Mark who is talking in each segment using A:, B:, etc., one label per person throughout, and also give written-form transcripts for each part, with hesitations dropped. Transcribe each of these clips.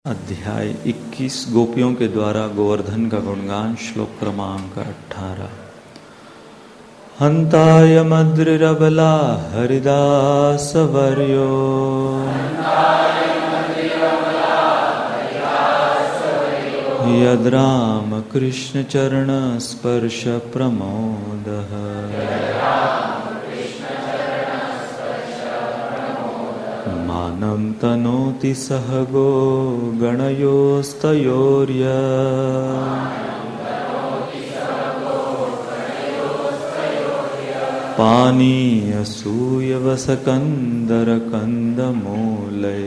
A: अध्याय 21 गोपियों के द्वारा गोवर्धन का गुणगान। श्लोक क्रमांक 18। हंताय मद्रिरबला हरिदास वर्यो यद राम कृष्ण चरण स्पर्श प्रमोदः मानं तनोति सहगो गणयोस्तयोर्य पानीयसूयवसकन्दरकन्दमूलै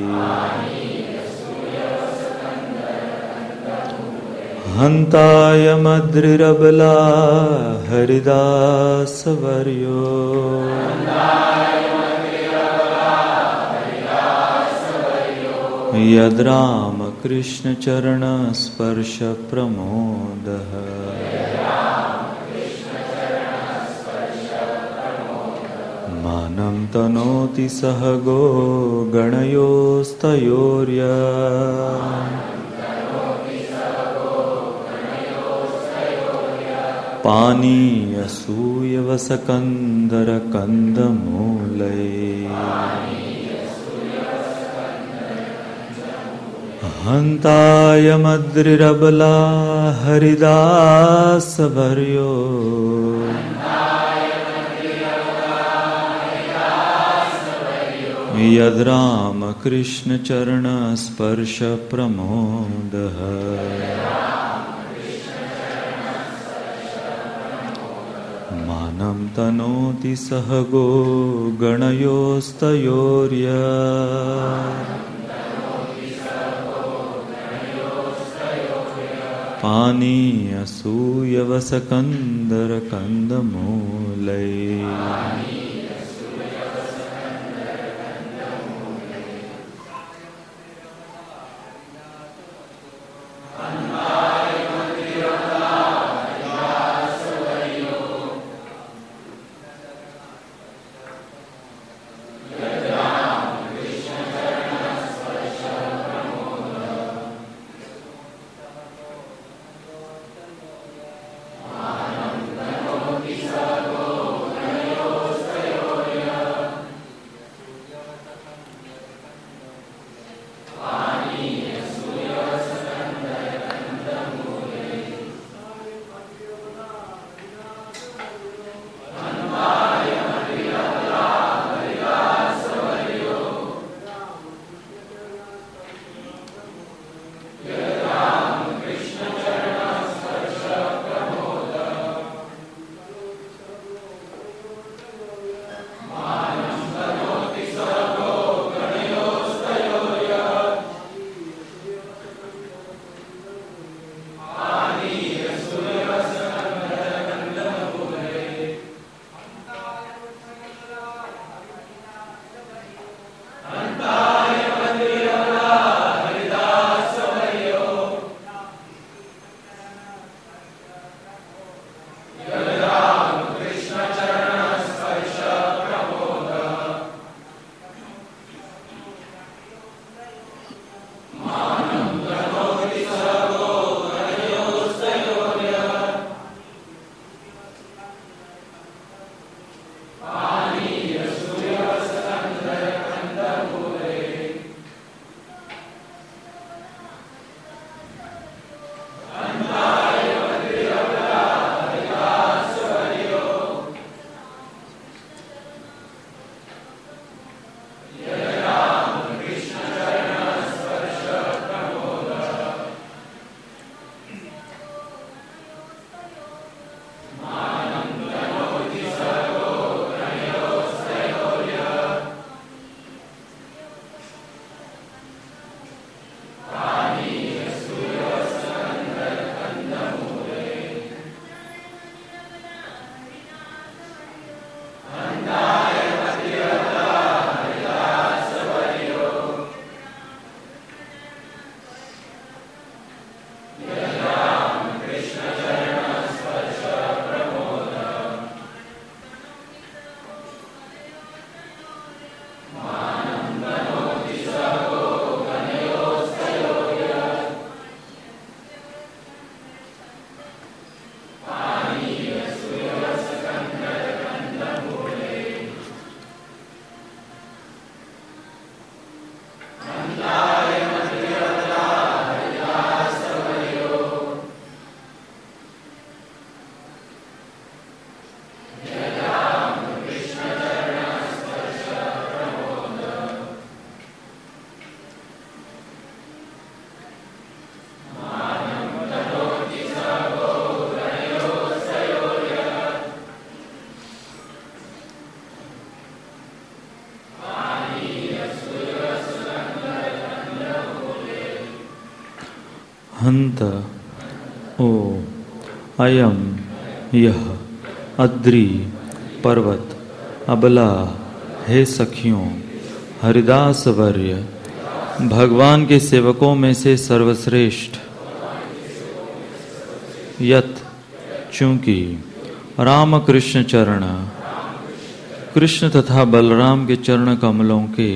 A: हन्ताय मद्रिरबला हरिदास वर्यो यद राम कृष्ण चरण स्पर्श प्रमोदः मानं तनोति सहगो गणयोस्तयोर्य पानीयसूयवसकन्दरकन्दमूलै हन्ताय मद्रिरबला हरिदास वर्यो यद राम कृष्ण चरण स्पर्श प्रमोदः मानं तनोति सहगो गणयोस्तयोर्य पानीयसूयवसकन्दरकन्दमूलै हंत ओ अयम यह अद्रि पर्वत अबला हे सखियों हरिदास वर्य भगवान के सेवकों में से सर्वश्रेष्ठ यत चूंकि रामकृष्ण चरण कृष्ण तथा बलराम के चरण कमलों के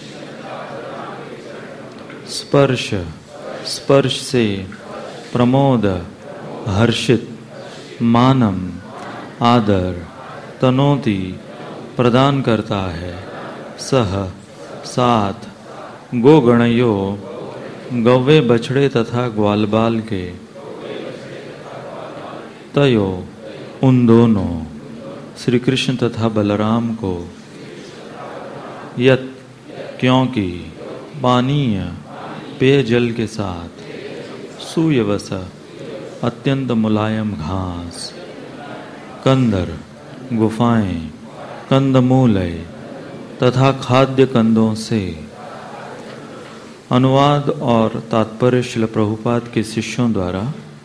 A: स्पर्श से प्रमोद हर्षित मानम आदर तनोति प्रदान करता है सह साथ गोगणयो गौवे बछड़े तथा ग्वालबाल के तयो उन दोनों श्री कृष्ण तथा बलराम को यत क्योंकि पानीय पेयजल के साथ सूयवस अत्यंत मुलायम घास कंदर गुफाएं कंदमूलय तथा खाद्य कंदों से। अनुवाद और तात्पर्य श्रील प्रभुपाद के शिष्यों द्वारा।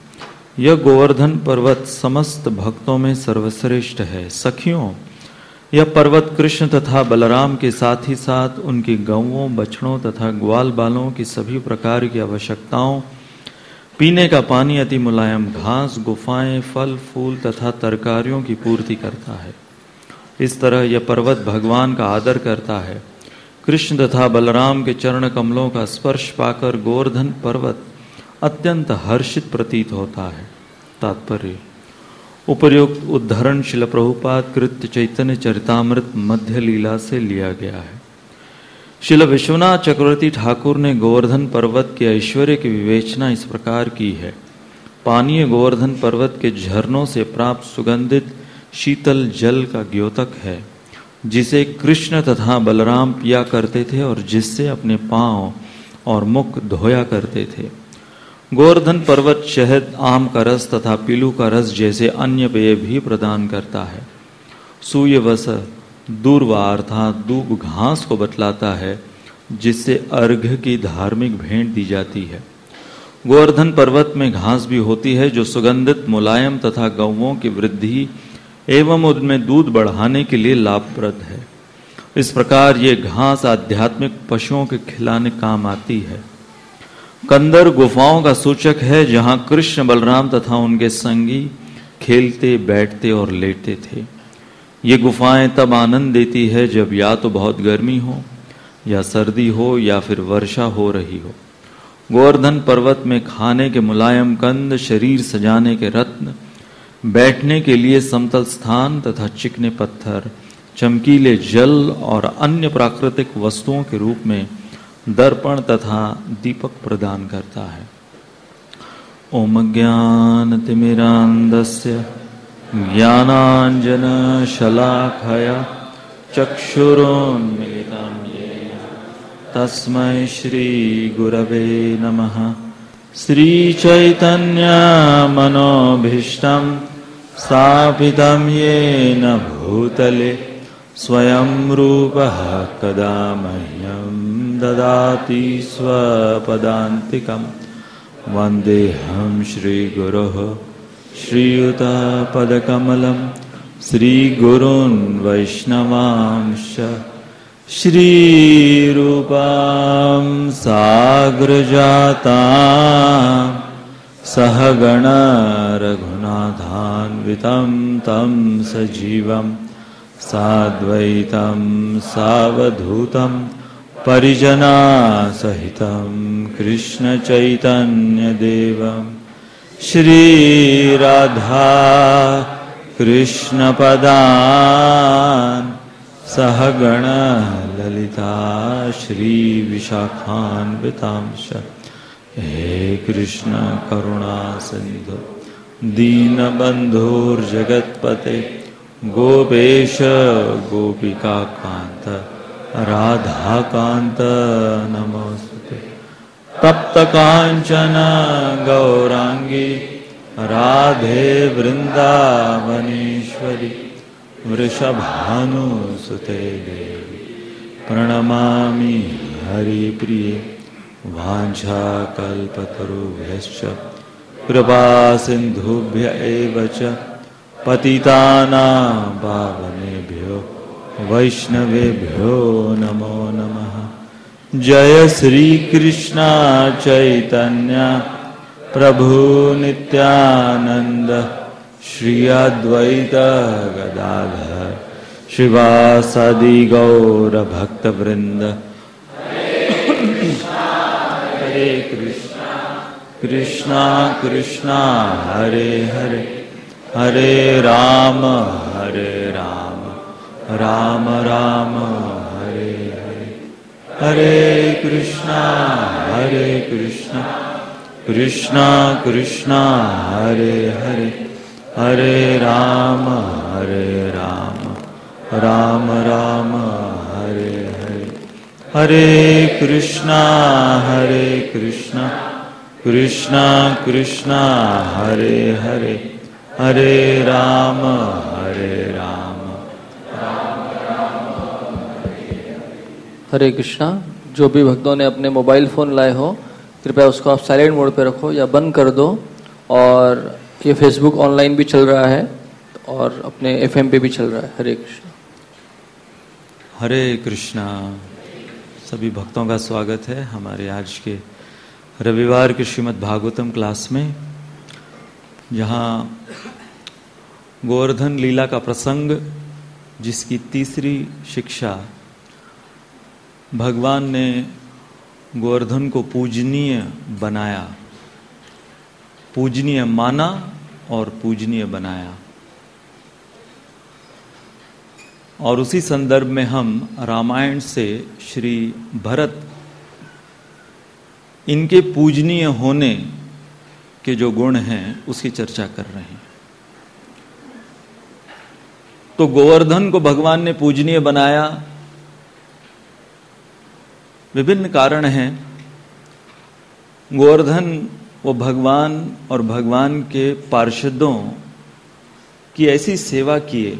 A: यह गोवर्धन पर्वत समस्त भक्तों में सर्वश्रेष्ठ है। सखियों, यह पर्वत कृष्ण तथा बलराम के साथ ही साथ उनकी गौओं बछड़ों तथा ग्वाल बालों की सभी प्रकार की आवश्यकताओं, पीने का पानी, अति मुलायम घास, गुफाएं, फल फूल तथा तरकारियों की पूर्ति करता है। इस तरह यह पर्वत भगवान का आदर करता है। कृष्ण तथा बलराम के चरण कमलों का स्पर्श पाकर गोवर्धन पर्वत अत्यंत हर्षित प्रतीत होता है। तात्पर्य: उपर्युक्त उद्धरण श्रील प्रभुपाद कृत चैतन्य चरितामृत मध्य लीला से लिया गया है। श्रील विश्वनाथ चक्रवर्ती ठाकुर ने गोवर्धन पर्वत के ऐश्वर्य की विवेचना इस प्रकार की है। पानीय गोवर्धन पर्वत के झरनों से प्राप्त सुगंधित शीतल जल का द्योतक है, जिसे कृष्ण तथा बलराम पिया करते थे और जिससे अपने पांव और मुख धोया करते थे। गोवर्धन पर्वत शहद, आम का रस तथा पीलू का रस जैसे अन्य पेय भी प्रदान करता है। सूयवस दूर्वा अर्थात दूब घास को बतलाता है, जिससे अर्घ्य की धार्मिक भेंट दी जाती है। गोवर्धन पर्वत में घास भी होती है जो सुगंधित, मुलायम तथा गौओं की वृद्धि एवं उनमें दूध बढ़ाने के लिए लाभप्रद है। इस प्रकार ये घास आध्यात्मिक पशुओं के खिलाने काम आती है। कंदर गुफाओं का सूचक है, जहां कृष्ण बलराम तथा उनके संगी खेलते, बैठते और लेटते थे। ये गुफाएं तब आनंद देती है जब या तो बहुत गर्मी हो, या सर्दी हो, या फिर वर्षा हो रही हो। गोवर्धन पर्वत में खाने के मुलायम कंद, शरीर सजाने के रत्न, बैठने के लिए समतल स्थान तथा चिकने पत्थर, चमकीले जल और अन्य प्राकृतिक वस्तुओं के रूप में दर्पण तथा दीपक प्रदान करता है। ओम ज्ञानतिमिरान्धस्य ज्ञानाञ्जन शलाखया चक्षुरुन्मीलितं येन तस्मै श्री गुरवे नमः। श्री चैतन्य मनोभीष्टं स्थापितं येन भूतले स्वयं रूपः कदा मह्यं ददाति स्वपदान्तिकं। वन्देऽहं श्रीगुरोः श्रीयुतपदकमलं श्रीगुरून् वैष्णवांश्च श्रीरूपां साग्रजातां सहगण रघुनाथान्वितं तं सजीवं साद्वैतं सावधूतं परिजनासहितं कृष्णचैतन्यदेवं श्रीराधा कृष्णपदान् सहगण ललिता श्रीविशाखान्वितांश्च। हे कृष्ण करुणा सिंधु दीनबन्धुर्जगत्पते गोपेश गोपिकाकान्त राधाकान्त नमोस्तुते। तप्त कांचन गौरांगी राधे वृंदावनेश्वरी वृषभानुसुते देवी प्रणमामि हरिप्रिये वाञ्छाकल्पतरुभ्यश्च कृपा सिन्धुभ्य एव च पतितानां पावनेभ्यो वैष्णवेभ्यो नमो नमः। जय श्री कृष्ण चैतन्य प्रभु नित्यानंद श्री अद्वैत गदाधर शिवासादि गौर भक्त वृंद। हरे कृष्णा कृष्णा कृष्णा हरे हरे, हरे राम राम राम हरे हरे, हरे कृष्णा कृष्णा कृष्णा हरे हरे, हरे राम राम राम हरे हरे, हरे कृष्णा कृष्णा कृष्णा हरे हरे, हरे राम
B: हरे कृष्णा। जो भी भक्तों ने अपने मोबाइल फ़ोन लाए हो कृपया उसको आप साइलेंट मोड पे रखो या बंद कर दो। और ये फेसबुक ऑनलाइन भी चल रहा है और अपने FM पे भी चल रहा है। हरे कृष्णा।
A: हरे कृष्णा। सभी भक्तों का स्वागत है हमारे आज के रविवार के श्रीमद् भागवतम क्लास में, जहाँ गोवर्धन लीला का प्रसंग, जिसकी तीसरी शिक्षा भगवान ने गोवर्धन को पूजनीय बनाया, पूजनीय माना और पूजनीय बनाया। और उसी संदर्भ में हम रामायण से श्री भरत इनके पूजनीय होने के जो गुण हैं उसकी चर्चा कर रहे हैं। तो गोवर्धन को भगवान ने पूजनीय बनाया, विभिन्न कारण हैं। गोवर्धन वो भगवान और भगवान के पार्षदों की ऐसी सेवा किए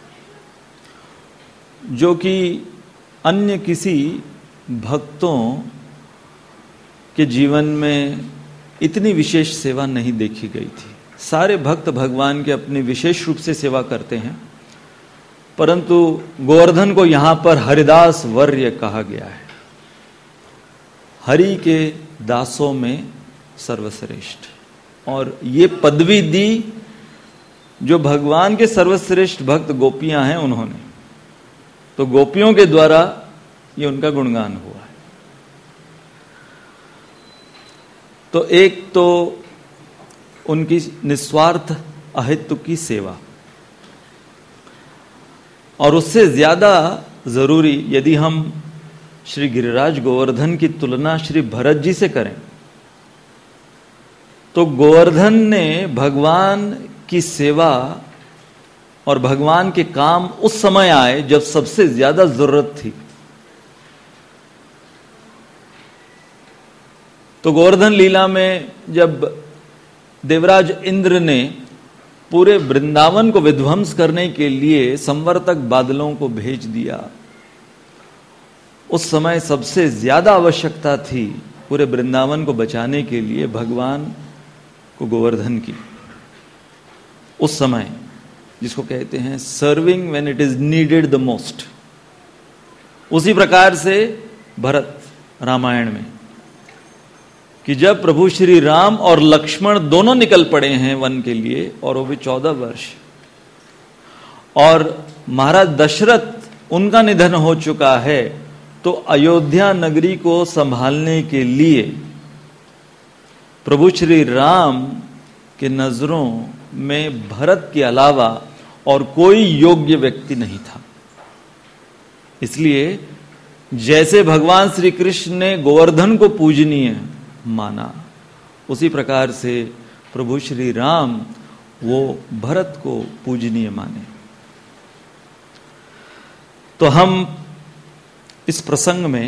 A: जो कि अन्य किसी भक्तों के जीवन में इतनी विशेष सेवा नहीं देखी गई थी। सारे भक्त भगवान के अपनी विशेष रूप से सेवा करते हैं, परंतु गोवर्धन को यहां पर हरिदास वर्य कहा गया है। हरि के दासों में सर्वश्रेष्ठ, और ये पदवी दी जो भगवान के सर्वश्रेष्ठ भक्त गोपियां हैं उन्होंने। तो गोपियों के द्वारा ये उनका गुणगान हुआ है। तो एक तो उनकी निस्वार्थ अहितु की सेवा, और उससे ज्यादा जरूरी यदि हम श्री गिरिराज गोवर्धन की तुलना श्री भरत जी से करें तो गोवर्धन ने भगवान की सेवा और भगवान के काम उस समय आए जब सबसे ज्यादा जरूरत थी। तो गोवर्धन लीला में जब देवराज इंद्र ने पूरे वृंदावन को विध्वंस करने के लिए संवर्तक बादलों को भेज दिया, उस समय सबसे ज्यादा आवश्यकता थी पूरे वृंदावन को बचाने के लिए भगवान को गोवर्धन की। उस समय जिसको कहते हैं serving when it is needed the most. उसी प्रकार से भरत रामायण में कि जब प्रभु श्री राम और लक्ष्मण दोनों निकल पड़े हैं वन के लिए, और वो भी 14 वर्ष, और महाराज दशरथ उनका निधन हो चुका है, तो अयोध्या नगरी को संभालने के लिए प्रभु श्री राम के नजरों में भरत के अलावा और कोई योग्य व्यक्ति नहीं था। इसलिए जैसे भगवान श्री कृष्ण ने गोवर्धन को पूजनीय माना, उसी प्रकार से प्रभु श्री राम वो भरत को पूजनीय माने। तो हम इस प्रसंग में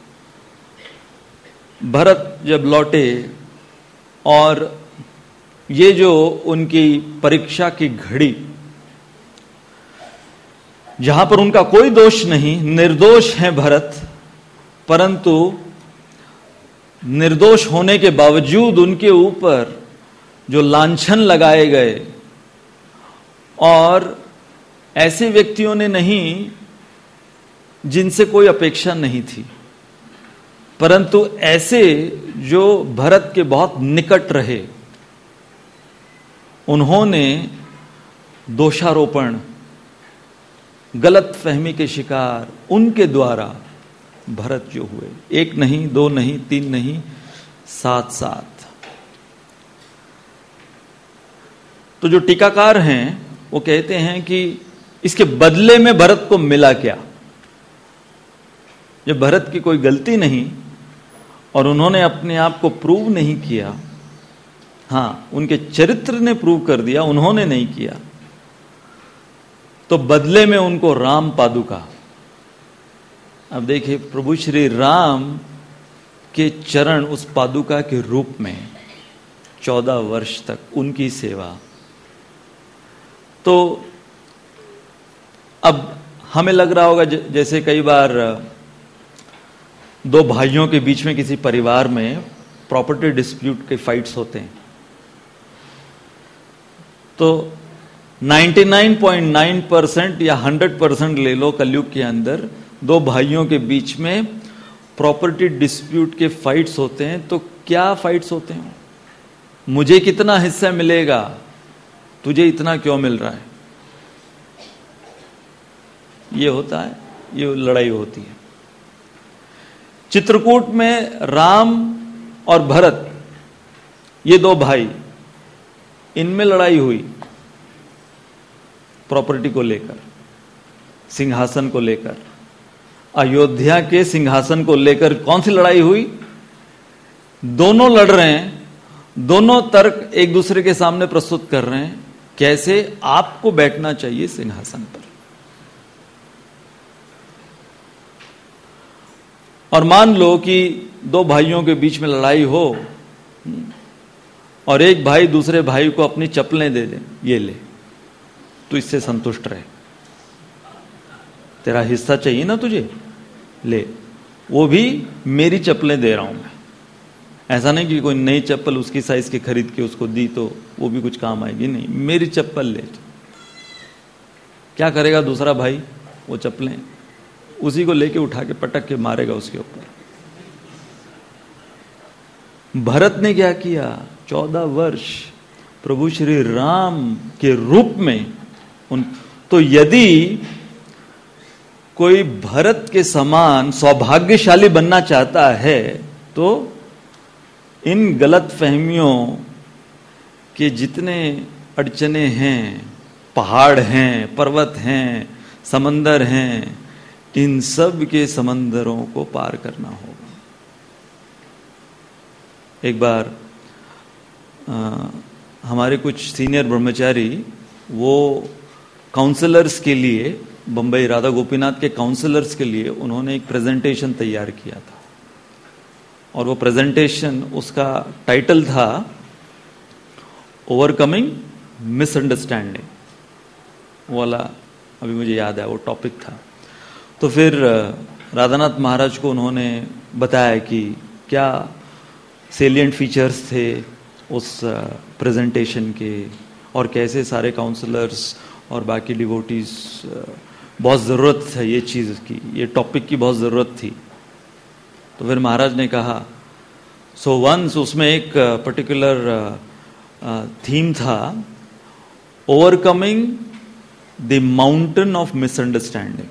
A: भरत जब लौटे और ये जो उनकी परीक्षा की घड़ी, जहां पर उनका कोई दोष नहीं, निर्दोष हैं भरत, परंतु निर्दोष होने के बावजूद उनके ऊपर जो लांछन लगाए गए, और ऐसे व्यक्तियों ने नहीं जिनसे कोई अपेक्षा नहीं थी, परंतु ऐसे जो भरत के बहुत निकट रहे, उन्होंने दोषारोपण, गलत फहमी के शिकार उनके द्वारा भरत जो हुए, एक नहीं, दो नहीं, तीन नहीं, 7-7। तो जो टीकाकार हैं वो कहते हैं कि इसके बदले में भरत को मिला क्या? जब भरत की कोई गलती नहीं और उन्होंने अपने आप को प्रूव नहीं किया, हाँ उनके चरित्र ने प्रूव कर दिया, उन्होंने नहीं किया, तो बदले में उनको राम पादुका। अब देखिए, प्रभु श्री राम के चरण उस पादुका के रूप में 14 वर्ष तक उनकी सेवा। तो अब हमें लग रहा होगा जैसे कई बार दो भाइयों के बीच में किसी परिवार में प्रॉपर्टी डिस्प्यूट के फाइट्स होते हैं, तो 99.9% या 100% ले लो, कलयुग के अंदर दो भाइयों के बीच में प्रॉपर्टी डिस्प्यूट के फाइट्स होते हैं। तो क्या फाइट्स होते हैं? मुझे कितना हिस्सा मिलेगा, तुझे इतना क्यों मिल रहा है, ये होता है, ये लड़ाई होती है। चित्रकूट में राम और भरत, ये दो भाई, इनमें लड़ाई हुई प्रॉपर्टी को लेकर, सिंहासन को लेकर, अयोध्या के सिंहासन को लेकर। कौन सी लड़ाई हुई? दोनों लड़ रहे हैं, दोनों तर्क एक दूसरे के सामने प्रस्तुत कर रहे हैं, कैसे आपको बैठना चाहिए सिंहासन पर। और मान लो कि दो भाइयों के बीच में लड़ाई हो और एक भाई दूसरे भाई को अपनी चप्पलें दे दे, ये ले, तू इससे संतुष्ट रहे, तेरा हिस्सा चाहिए ना तुझे, ले, वो भी मेरी चप्पलें दे रहा हूं मैं। ऐसा नहीं कि कोई नई चप्पल उसकी साइज की खरीद के उसको दी तो वो भी कुछ काम आएगी, नहीं, मेरी चप्पल ले। क्या करेगा दूसरा भाई? वो चप्पलें उसी को लेके उठा के पटक के मारेगा उसके ऊपर। भरत ने क्या किया? 14 वर्ष प्रभु श्री राम के रूप में तो यदि कोई भरत के समान सौभाग्यशाली बनना चाहता है तो इन गलत फहमियों के जितने अड़चने हैं, पहाड़ हैं, पर्वत हैं, समंदर हैं, इन सब के समंदरों को पार करना होगा। एक बार हमारे कुछ सीनियर ब्रह्मचारी वो काउंसलर्स के लिए, बंबई राधा गोपीनाथ के काउंसलर्स के लिए उन्होंने एक प्रेजेंटेशन तैयार किया था, और वो प्रेजेंटेशन, उसका टाइटल था ओवरकमिंग मिसअंडरस्टैंडिंग वाला, अभी मुझे याद है वो टॉपिक था। तो फिर राधानाथ महाराज को उन्होंने बताया कि क्या सेलिएंट फीचर्स थे उस प्रेजेंटेशन के, और कैसे सारे काउंसलर्स और बाकी डिवोटीज, बहुत ज़रूरत है ये चीज़ की, ये टॉपिक की बहुत ज़रूरत थी। तो फिर महाराज ने कहा, सो वंस, उसमें एक पर्टिकुलर थीम था, overcoming the mountain of misunderstanding.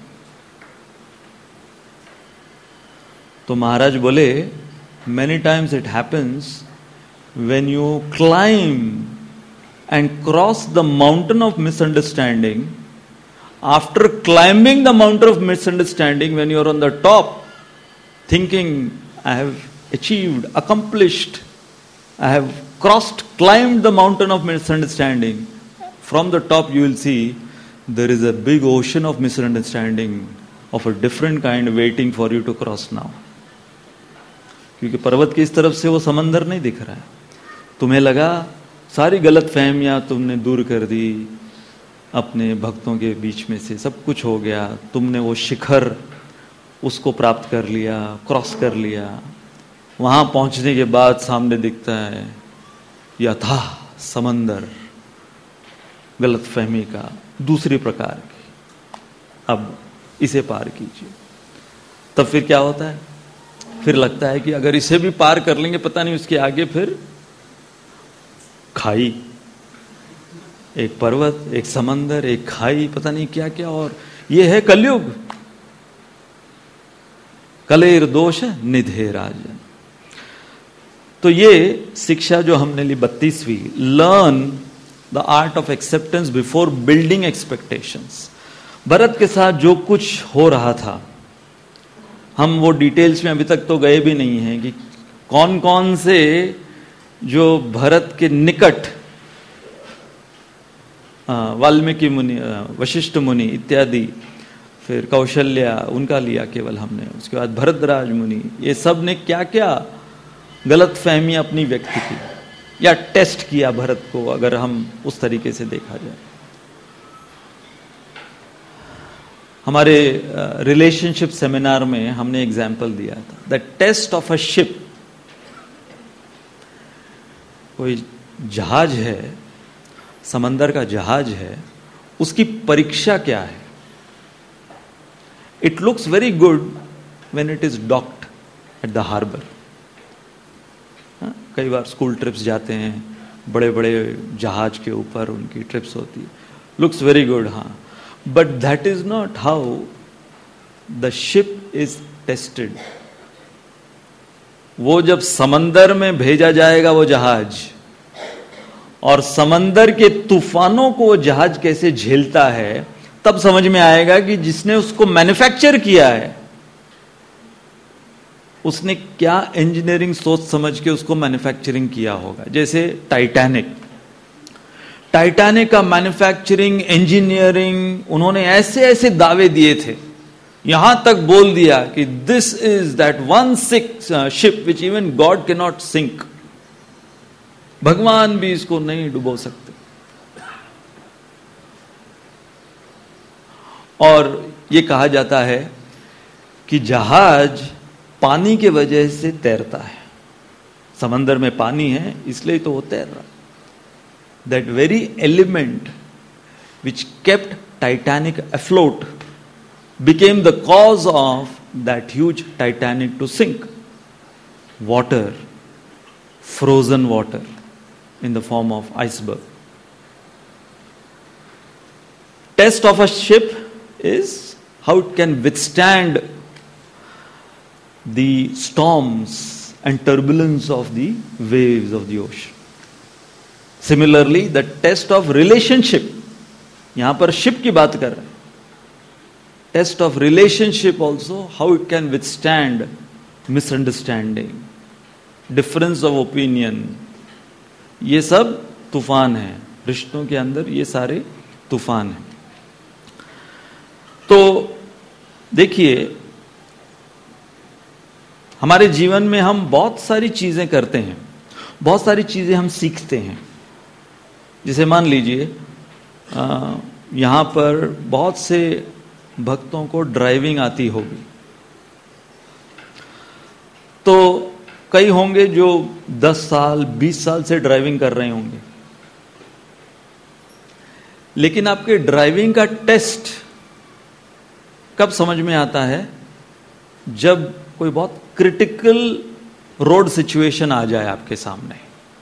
A: तो महाराज बोले, many times it happens when you climb and cross the mountain of misunderstanding. After climbing the mountain of misunderstanding, when you are on the top, thinking, I have achieved, accomplished, I have crossed, climbed the mountain of misunderstanding. From the top you will see there is a big ocean of misunderstanding of a different kind waiting for you to cross now. क्योंकि पर्वत की इस तरफ से वो समंदर नहीं दिख रहा है। तुम्हें लगा सारी गलत फहमियां तुमने दूर कर दी, अपने भक्तों के बीच में से सब कुछ हो गया, तुमने वो शिखर उसको प्राप्त कर लिया, क्रॉस कर लिया, वहां पहुंचने के बाद सामने दिखता है यथा समंदर गलतफहमी का दूसरी प्रकार की, अब इसे पार कीजिए। तब फिर क्या होता है, फिर लगता है कि अगर इसे भी पार कर लेंगे, पता नहीं उसके आगे फिर खाई, एक पर्वत, एक समंदर, एक खाई, पता नहीं क्या क्या। और ये है कलयुग, कलेर दोष निधे राजन। तो ये शिक्षा जो हमने ली 32वीं, learn the art of acceptance before building expectations. Bharat के साथ जो कुछ हो रहा था, हम वो डिटेल्स में अभी तक तो गए भी नहीं हैं कि कौन कौन से जो भरत के निकट वाल्मीकि मुनि, वशिष्ठ मुनि इत्यादि, फिर कौशल्या, उनका लिया केवल हमने, उसके बाद भरद्वाज मुनि, ये सब ने क्या क्या गलत फहमी अपनी व्यक्त की या टेस्ट किया भरत को, अगर हम उस तरीके से देखा जाए। हमारे रिलेशनशिप सेमिनार में हमने एग्जाम्पल दिया था, the test of a ship. कोई जहाज है, समंदर का जहाज है, उसकी परीक्षा क्या है? It looks very good when it is docked at the harbour. कई बार स्कूल ट्रिप्स जाते हैं, बड़े बड़े जहाज के ऊपर उनकी ट्रिप्स होती है, लुक्स वेरी गुड, हाँ, but that is not how the ship is tested. वो जब समंदर में भेजा जाएगा वो जहाज, और समंदर के तूफानों को वो जहाज कैसे झेलता है, तब समझ में आएगा कि जिसने उसको मैन्युफैक्चर किया है उसने क्या इंजीनियरिंग सोच समझ के उसको मैन्युफैक्चरिंग किया होगा। जैसे टाइटैनिक का मैन्युफैक्चरिंग, इंजीनियरिंग, उन्होंने ऐसे ऐसे दावे दिए थे, यहां तक बोल दिया कि this is that one ship which even God can not sink. भगवान भी इसको नहीं डुबो सकते। और ये कहा जाता है कि जहाज पानी के वजह से तैरता है, समंदर में पानी है इसलिए तो वो तैर रहा। That very element which kept Titanic afloat became the cause of that huge Titanic to sink. Water, frozen water in the form of iceberg. Test of a ship is how it can withstand the storms and turbulence of the waves of the ocean. Similarly, the test of relationship, यहां पर ship की बात कर रहे हैं, test of relationship also, how it can withstand misunderstanding, difference of opinion. ये सब तूफान है रिश्तों के अंदर, ये सारे तूफान हैं। तो देखिए, हमारे जीवन में हम बहुत सारी चीजें करते हैं, बहुत सारी चीजें हम सीखते हैं। जैसे मान लीजिए यहां पर बहुत से भक्तों को ड्राइविंग आती होगी, तो कई होंगे जो 10 साल 20 साल से ड्राइविंग कर रहे होंगे, लेकिन आपके ड्राइविंग का टेस्ट कब समझ में आता है? जब कोई बहुत क्रिटिकल रोड सिचुएशन आ जाए आपके सामने।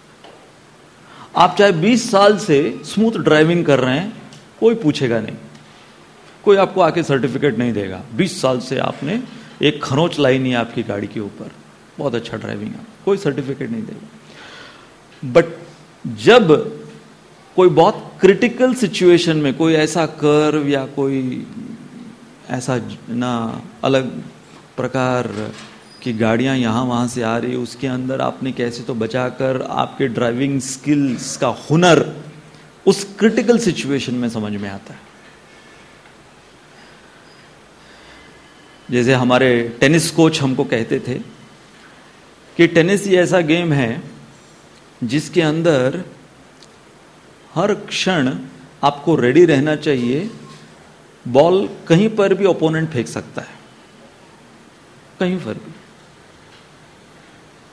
A: आप चाहे 20 साल से स्मूथ ड्राइविंग कर रहे हैं, कोई पूछेगा नहीं, कोई आपको आके सर्टिफिकेट नहीं देगा। 20 साल से आपने एक खरोंच लाई नहीं आपकी गाड़ी के ऊपर, बहुत अच्छा ड्राइविंग है, कोई सर्टिफिकेट नहीं देगा। बट जब कोई बहुत क्रिटिकल सिचुएशन में कोई ऐसा कर्व या कोई ऐसा ना अलग प्रकार की गाड़ियां यहां वहां से आ रही, उसके अंदर आपने कैसे तो बचाकर आपके ड्राइविंग स्किल्स का हुनर उस क्रिटिकल सिचुएशन में समझ में आता है। जैसे हमारे टेनिस कोच हमको कहते थे कि टेनिस ये ऐसा गेम है जिसके अंदर हर क्षण आपको रेडी रहना चाहिए। बॉल कहीं पर भी ओपोनेंट फेंक सकता है, कहीं पर भी।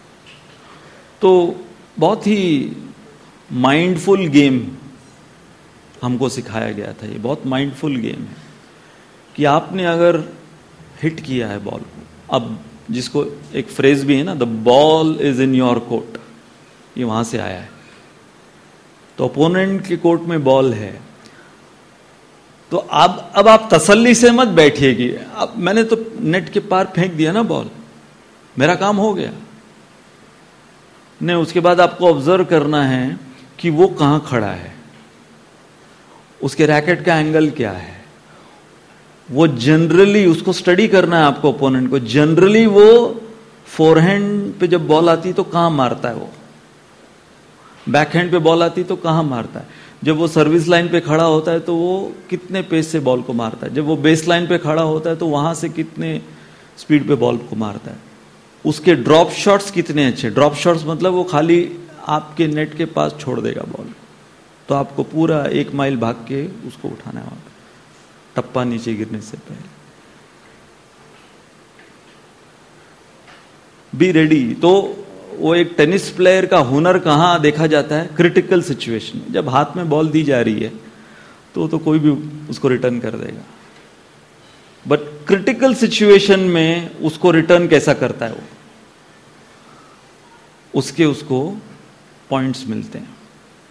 A: तो बहुत ही माइंडफुल गेम हमको सिखाया गया था। ये बहुत माइंडफुल गेम है कि आपने अगर हिट किया है बॉल को, अब जिसको एक फ्रेज भी है ना, the ball is in your court, ये वहां से आया है। तो ओपोनेंट के कोर्ट में बॉल है, तो अब आप तसल्ली से मत बैठिएगी, अब मैंने तो नेट के पार फेंक दिया ना बॉल, मेरा काम हो गया। नहीं, उसके बाद आपको ऑब्जर्व करना है कि वो कहां खड़ा है, उसके रैकेट का एंगल क्या है, वो जनरली उसको स्टडी करना है आपको, ओपोनेंट को। जनरली वो फोरहैंड पे जब बॉल आती है तो कहां मारता है, वो बैकहैंड पे बॉल आती है तो कहां मारता है, जब वो सर्विस लाइन पे खड़ा होता है तो वो कितने पेस से बॉल को मारता है, जब वो बेस लाइन पे खड़ा होता है तो वहां से कितने स्पीड पे बॉल को मारता है, उसके ड्रॉप शॉट्स कितने अच्छे। ड्रॉप शॉट्स मतलब वो खाली आपके नेट के पास छोड़ देगा बॉल, तो आपको पूरा 1 माइल भाग के उसको उठाना है वहां पे, टप्पा नीचे गिरने से पहले। Be ready. तो वो एक टेनिस प्लेयर का हुनर कहां देखा जाता है, क्रिटिकल सिचुएशन में। जब हाथ में बॉल दी जा रही है तो कोई भी उसको रिटर्न कर देगा, बट क्रिटिकल सिचुएशन में उसको रिटर्न कैसा करता है वो, उसको पॉइंट्स मिलते हैं।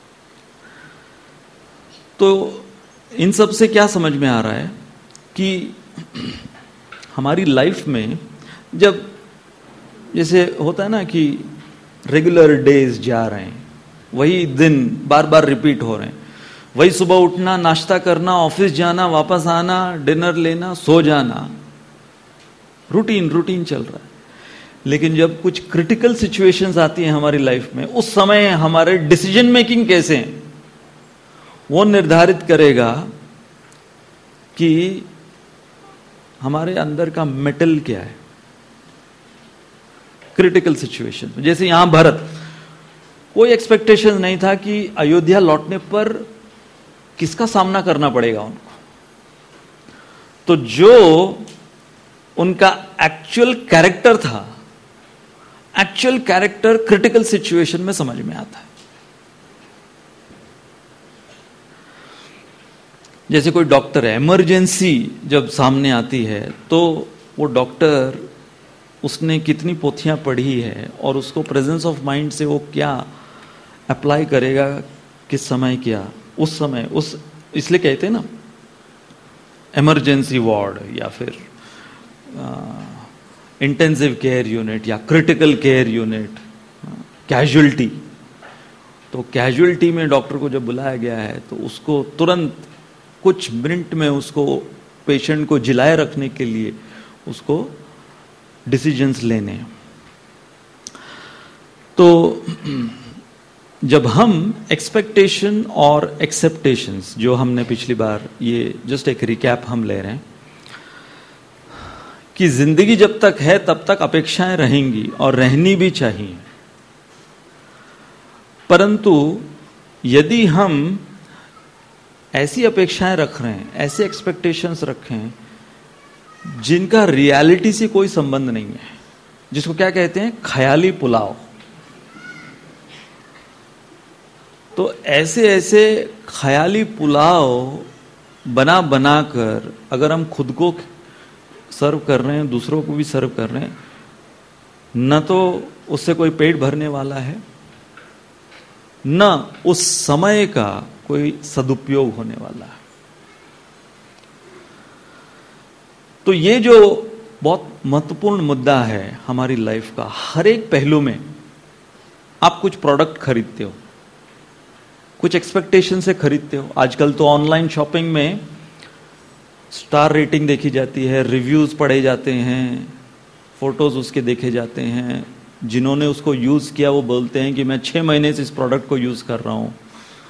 A: तो इन सब से क्या समझ में आ रहा है कि हमारी लाइफ में जब जैसे होता है ना कि रेगुलर डेज जा रहे हैं, वही दिन बार बार रिपीट हो रहे हैं, वही सुबह उठना, नाश्ता करना, ऑफिस जाना, वापस आना, डिनर लेना, सो जाना, रूटीन चल रहा है। लेकिन जब कुछ क्रिटिकल सिचुएशंस आती हैं हमारी लाइफ में, उस समय हमारे डिसीजन मेकिंग कैसे हैं वो निर्धारित करेगा कि हमारे अंदर का मेटल क्या है क्रिटिकल सिचुएशन। जैसे यहां भरत, कोई एक्सपेक्टेशन नहीं था कि अयोध्या लौटने पर किसका सामना करना पड़ेगा उनको, तो जो उनका एक्चुअल कैरेक्टर था, एक्चुअल कैरेक्टर क्रिटिकल सिचुएशन में समझ में आता है। जैसे कोई डॉक्टर है, इमरजेंसी जब सामने आती है तो वो डॉक्टर, उसने कितनी पोथियां पढ़ी है और उसको प्रेजेंस ऑफ माइंड से वो क्या अप्लाई करेगा, किस समय क्या, उस समय उस, इसलिए कहते हैं ना इमरजेंसी वार्ड या फिर इंटेंसिव केयर यूनिट या क्रिटिकल केयर यूनिट, कैजुअल्टी। तो कैजुअल्टी में डॉक्टर को जब बुलाया गया है तो उसको तुरंत कुछ मिनट में उसको पेशेंट को जिलाए रखने के लिए उसको डिसीजंस लेने हैं। तो जब हम एक्सपेक्टेशन और एक्सेप्टेशंस, जो हमने पिछली बार, ये जस्ट एक रिकैप हम ले रहे हैं कि जिंदगी जब तक है तब तक अपेक्षाएं रहेंगी और रहनी भी चाहिए, परंतु यदि हम ऐसी अपेक्षाएं रख रहे हैं, ऐसे एक्सपेक्टेशंस रखें जिनका रियलिटी से कोई संबंध नहीं है, जिसको क्या कहते हैं, ख्याली पुलाव, तो ऐसे ख्याली पुलाव बना कर अगर हम खुद को सर्व कर रहे हैं, दूसरों को भी सर्व कर रहे हैं, न तो उससे कोई पेट भरने वाला है, न उस समय का कोई सदुपयोग होने वाला है। तो ये जो बहुत महत्वपूर्ण मुद्दा है हमारी लाइफ का, हर एक पहलू में आप कुछ प्रोडक्ट खरीदते हो, कुछ एक्सपेक्टेशन से खरीदते हो। आजकल तो ऑनलाइन शॉपिंग में स्टार रेटिंग देखी जाती है, रिव्यूज पढ़े जाते हैं, फोटोज उसके देखे जाते हैं, जिन्होंने उसको यूज किया वो बोलते हैं कि मैं 6 महीने से इस प्रोडक्ट को यूज कर रहा हूं,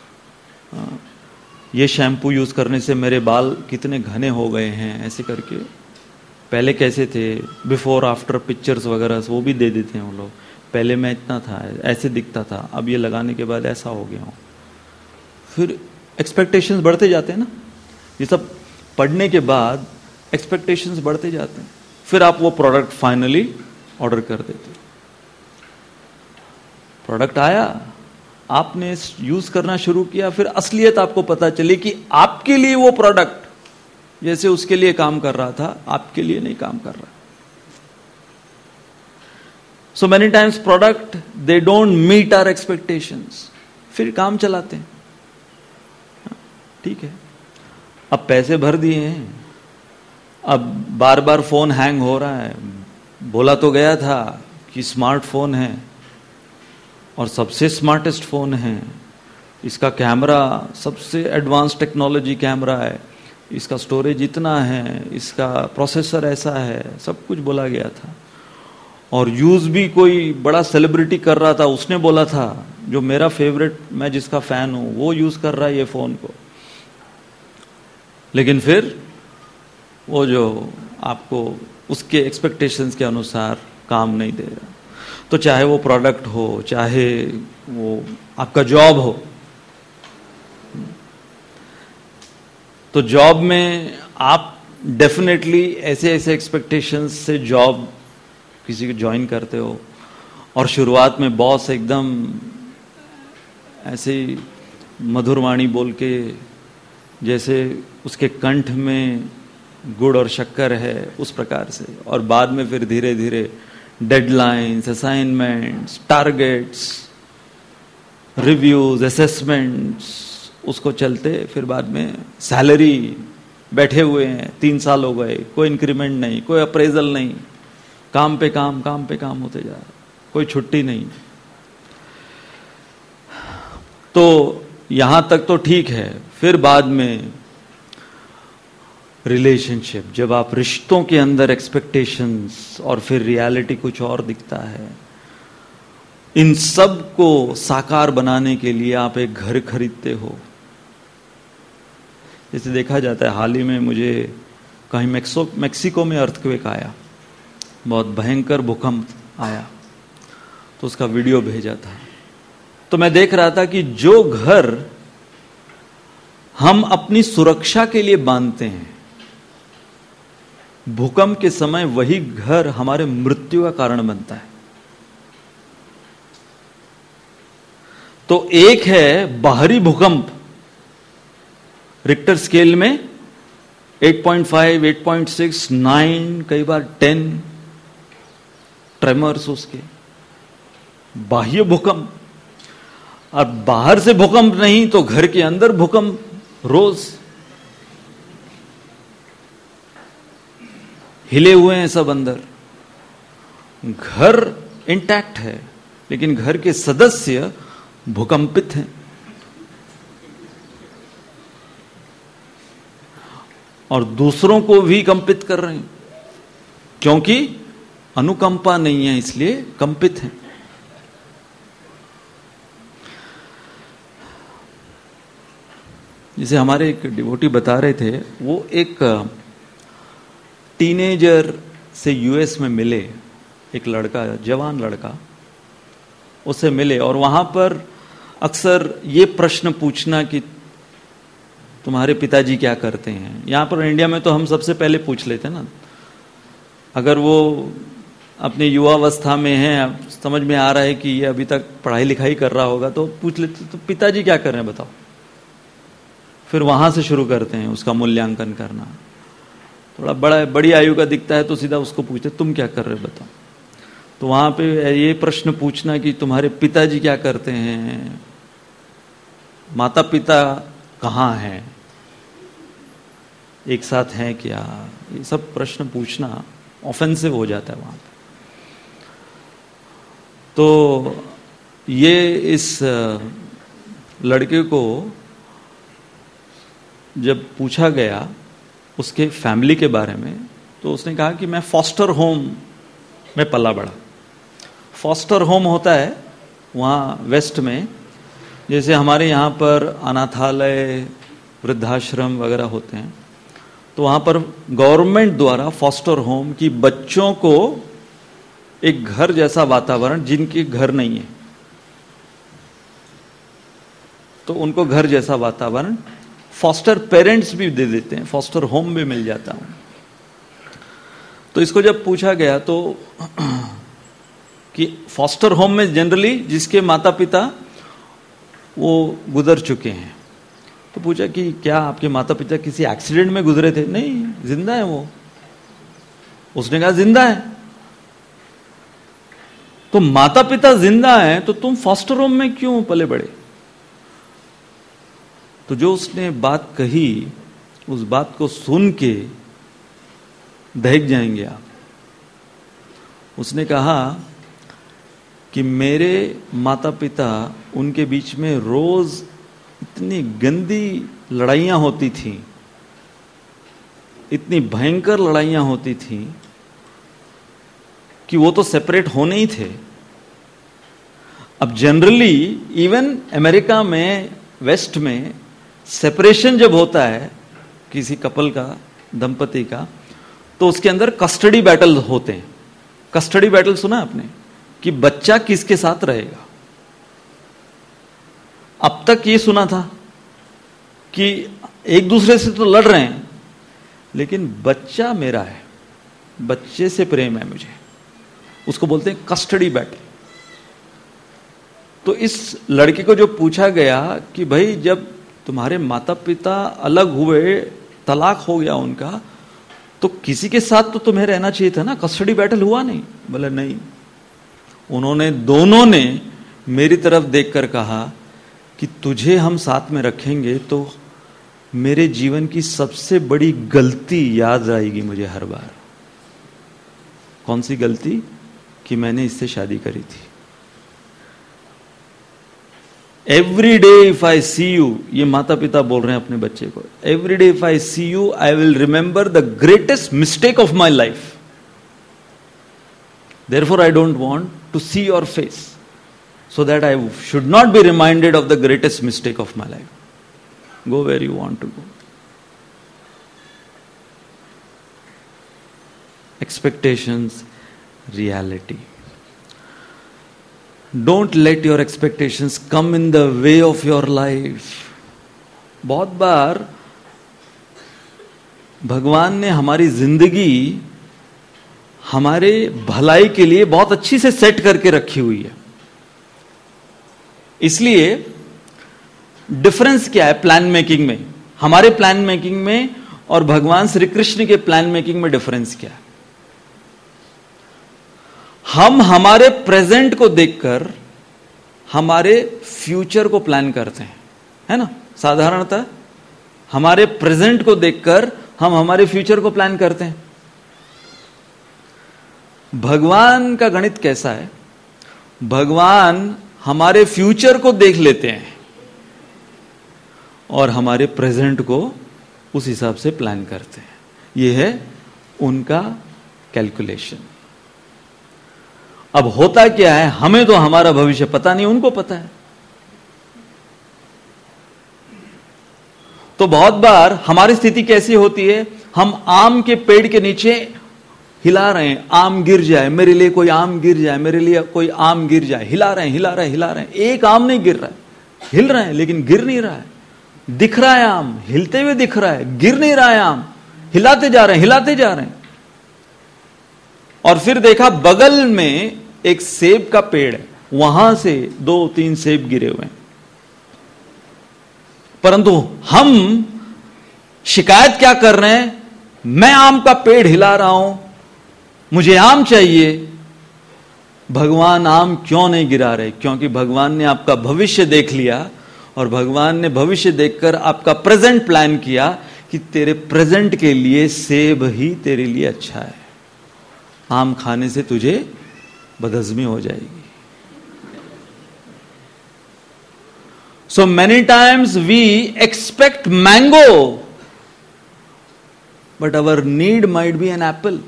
A: ये शैम्पू यूज करने से मेरे बाल कितने घने हो गए हैं, ऐसे करके। पहले कैसे थे, बिफोर आफ्टर पिक्चर्स वगैरह वो भी दे देते हैं वो लोग, पहले मैं इतना था, ऐसे दिखता था, अब ये लगाने के बाद ऐसा हो गया हूं। फिर एक्सपेक्टेशंस बढ़ते जाते हैं ना, ये सब पढ़ने के बाद एक्सपेक्टेशंस बढ़ते जाते हैं, फिर आप वो प्रोडक्ट फाइनली ऑर्डर कर देते हो। प्रोडक्ट आया, आपने यूज करना शुरू किया, फिर असलियत आपको पता चली कि आपके लिए वो प्रोडक्ट जैसे उसके लिए काम कर रहा था, आपके लिए नहीं काम कर रहा। So many times product they don't meet our expectations, फिर काम चलाते हैं। ठीक है, अब पैसे भर दिए हैं, अब बार बार फोन हैंग हो रहा है। बोला तो गया था कि स्मार्टफोन है और सबसे स्मार्टेस्ट फोन है, इसका कैमरा सबसे एडवांस टेक्नोलॉजी कैमरा है, इसका स्टोरेज इतना है, इसका प्रोसेसर ऐसा है, सब कुछ बोला गया था। और यूज भी कोई बड़ा सेलिब्रिटी कर रहा था, उसने बोला था जो मेरा फेवरेट, मैं जिसका फैन हूं वो यूज कर रहा है ये फोन को। लेकिन फिर वो जो आपको उसके एक्सपेक्टेशंस के अनुसार काम नहीं दे रहा। तो चाहे वो प्रोडक्ट हो, चाहे वो आपका जॉब हो, तो जॉब में आप डेफिनेटली ऐसे ऐसे एक्सपेक्टेशंस से जॉब किसी को ज्वाइन करते हो, और शुरुआत में बॉस एकदम ऐसे मधुर वाणी बोल के, जैसे उसके कंठ में गुड़ और शक्कर है उस प्रकार से, और बाद में फिर धीरे धीरे deadlines, assignments, targets, reviews, assessments, उसको चलते, फिर बाद में सैलरी, बैठे हुए हैं 3 साल हो गए, कोई इंक्रीमेंट नहीं, कोई अप्रेजल नहीं, काम पे काम, काम पे काम होते जा रहा, कोई छुट्टी नहीं। तो यहां तक तो ठीक है। फिर बाद में रिलेशनशिप, जब आप रिश्तों के अंदर एक्सपेक्टेशंस और फिर रियलिटी कुछ और दिखता है, इन सब को साकार बनाने के लिए आप एक घर खरीदते हो। जैसे देखा जाता है, हाल ही में मुझे कहीं मैक्सिको में अर्थक्वेक आया, बहुत भयंकर भूकंप आया, तो उसका वीडियो भेजा था। तो मैं देख रहा था कि जो घर हम अपनी सुरक्षा के लिए बांधते हैं, भूकंप के समय वही घर हमारे मृत्यु का कारण बनता है। तो एक है बाहरी भूकंप, रिक्टर स्केल में 8.5, 8.6, 9, कई बार 10 ट्रेमर्स उसके, बाह्य भूकंप। और बाहर से भूकंप नहीं तो घर के अंदर भूकंप रोज हिले हुए हैं सब अंदर। घर इंटैक्ट है लेकिन घर के सदस्य भूकंपित हैं। और दूसरों को भी कंपित कर रहे हैं, क्योंकि अनुकंपा नहीं है, इसलिए कंपित हैं। जैसे हमारे एक डिवोटी बता रहे थे, वो एक टीनेजर से यूएस में मिले, एक लड़का, जवान लड़का, उससे मिले, और वहां पर अक्सर ये प्रश्न पूछना कि तुम्हारे पिताजी क्या करते हैं। यहां पर इंडिया में तो हम सबसे पहले पूछ लेते हैं ना, अगर वो अपने युवावस्था में है, समझ में आ रहा है कि ये अभी तक पढ़ाई लिखाई कर रहा होगा, तो पूछ लेते, तो पिताजी क्या कर रहे हैं बताओ। फिर वहां से शुरू करते हैं उसका मूल्यांकन करना। थोड़ा बड़ी आयु का दिखता है तो सीधा उसको पूछते तुम क्या कर रहे हो बताओ। तो वहां पे ये प्रश्न पूछना कि तुम्हारे पिताजी क्या करते हैं, माता पिता कहाँ हैं, एक साथ हैं क्या, ये सब प्रश्न पूछना ऑफेंसिव हो जाता है वहां पे। तो ये इस लड़के को जब पूछा गया उसके फैमिली के बारे में, तो उसने कहा कि मैं फॉस्टर होम में पला बड़ा। फॉस्टर होम होता है वहाँ वेस्ट में, जैसे हमारे यहाँ पर अनाथालय, वृद्धाश्रम वगैरह होते हैं, तो वहाँ पर गवर्नमेंट द्वारा फॉस्टर होम की बच्चों को एक घर जैसा वातावरण, जिनके घर नहीं है तो उनको घर जैसा वातावरण फॉस्टर पेरेंट्स भी दे देते हैं, फॉस्टर होम भी मिल जाता है। तो इसको जब पूछा गया तो कि फॉस्टर होम में जनरली जिसके माता पिता वो गुजर चुके हैं, तो पूछा कि क्या आपके माता पिता किसी एक्सीडेंट में गुजरे थे? नहीं, जिंदा है वो। उसने कहा जिंदा है। तो माता पिता जिंदा है तो तुम फॉस्टर होम में क्यों पले बड़े? तो जो उसने बात कही, उस बात को सुन के दहक जाएंगे आप। उसने कहा कि मेरे माता पिता, उनके बीच में रोज इतनी गंदी लड़ाइयां होती थी, इतनी भयंकर लड़ाइयां होती थी कि वो तो सेपरेट होने ही थे। अब जनरली इवन अमेरिका में, वेस्ट में, सेपरेशन जब होता है किसी कपल का, दंपति का, तो उसके अंदर कस्टडी बैटल होते हैं। कस्टडी बैटल सुना आपने? कि बच्चा किसके साथ रहेगा। अब तक ये सुना था कि एक दूसरे से तो लड़ रहे हैं, लेकिन बच्चा मेरा है, बच्चे से प्रेम है मुझे, उसको बोलते हैं कस्टडी बैटल। तो इस लड़के को जो पूछा गया कि भाई जब तुम्हारे माता पिता अलग हुए, तलाक हो गया उनका, तो किसी के साथ तो तुम्हें रहना चाहिए था ना, कस्टडी बैटल हुआ नहीं? बोले नहीं। उन्होंने, दोनों ने मेरी तरफ देखकर कहा कि तुझे हम साथ में रखेंगे तो मेरे जीवन की सबसे बड़ी गलती याद आएगी मुझे हर बार। कौन सी गलती? कि मैंने इससे शादी करी थी। Every day if I see you, ये माता पिता बोल रहे हैं अपने बच्चे को, every day if I see you I will remember the greatest mistake of my life, therefore I don't want to see your face, so that I should not be reminded of the greatest mistake of my life. Go where you want to go. Expectations, reality. Don't let your expectations come in the way of your life. बहुत बार भगवान ने हमारी जिंदगी हमारे भलाई के लिए बहुत अच्छी से सेट करके रखी हुई है। इसलिए डिफरेंस क्या है प्लान मेकिंग में? हमारे प्लान मेकिंग में और भगवान श्री कृष्ण के प्लान मेकिंग में डिफरेंस क्या है? हम हमारे प्रेजेंट को देखकर हमारे फ्यूचर को प्लान करते हैं, है ना? साधारणतः हमारे प्रेजेंट को देखकर हम हमारे फ्यूचर को प्लान करते हैं। भगवान का गणित कैसा है? भगवान हमारे फ्यूचर को देख लेते हैं और हमारे प्रेजेंट को उस हिसाब से प्लान करते हैं। यह है उनका कैलकुलेशन। अब होता क्या है, हमें तो हमारा भविष्य पता नहीं, उनको पता है। तो बहुत बार हमारी स्थिति कैसी होती है, हम आम के पेड़ के नीचे हिला रहे हैं, आम गिर जाए, मेरे लिए कोई आम गिर जाए, मेरे लिए कोई आम गिर जाए, हिला रहे हैं, हिला रहे हैं, हिला रहे हैं, एक आम नहीं गिर रहा है। हिल रहे हैं लेकिन गिर नहीं रहा है। दिख रहा है आम, हिलते हुए दिख रहा है, गिर नहीं रहा है आम, हिलाते जा रहे हैं, हिलाते जा रहे हैं। और फिर देखा बगल में एक सेब का पेड़ है, वहां से 2-3 सेब गिरे हुए हैं। परंतु हम शिकायत क्या कर रहे हैं? मैं आम का पेड़ हिला रहा हूं, मुझे आम चाहिए। भगवान आम क्यों नहीं गिरा रहे? क्योंकि भगवान ने आपका भविष्य देख लिया और भगवान ने भविष्य देखकर आपका प्रेजेंट प्लान किया कि तेरे प्रेजेंट के लिए सेब ही तेरे लिए अच्छा है, आम खाने से तुझे बदहजमी हो जाएगी। So many times we expect mango, but our need might be an apple.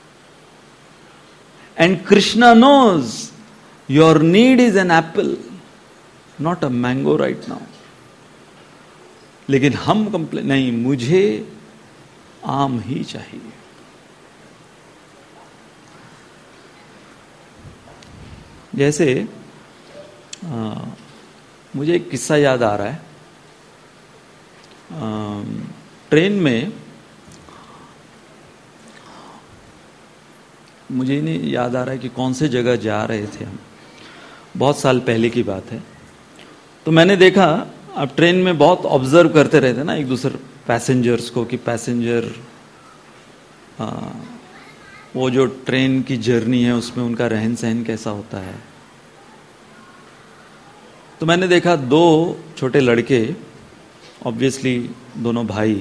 A: And Krishna knows your need is an apple, not a mango right now. लेकिन हम कंप्लेन, नहीं मुझे आम ही चाहिए। जैसे मुझे एक किस्सा याद आ रहा है। ट्रेन में मुझे ही नहीं याद आ रहा है कि कौन से जगह जा रहे थे हम, बहुत साल पहले की बात है। तो मैंने देखा, अब ट्रेन में बहुत ऑब्जर्व करते रहते ना एक दूसरे पैसेंजर्स को, कि पैसेंजर वो जो ट्रेन की जर्नी है उसमें उनका रहन सहन कैसा होता है। तो मैंने देखा दो छोटे लड़के, ऑब्वियसली दोनों भाई,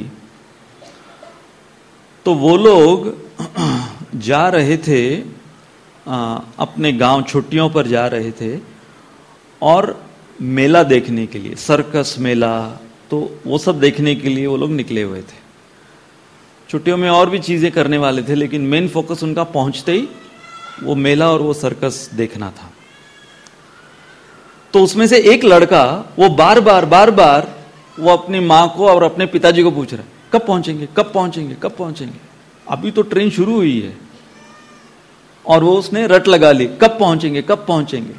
A: तो वो लोग जा रहे थे अपने गांव, छुट्टियों पर जा रहे थे और मेला देखने के लिए, सर्कस मेला, तो वो सब देखने के लिए वो लोग निकले हुए थे। छुट्टियों में और भी चीजें करने वाले थे, लेकिन मेन फोकस उनका पहुंचते ही वो मेला और वो सर्कस देखना था। तो उसमें से एक लड़का वो बार बार वो अपनी माँ को और अपने पिताजी को पूछ रहा है, कब पहुंचेंगे, कब पहुंचेंगे, कब पहुंचेंगे, अभी तो ट्रेन शुरू हुई है। और वो उसने रट लगा ली, कब पहुंचेंगे, कब पहुंचेंगे।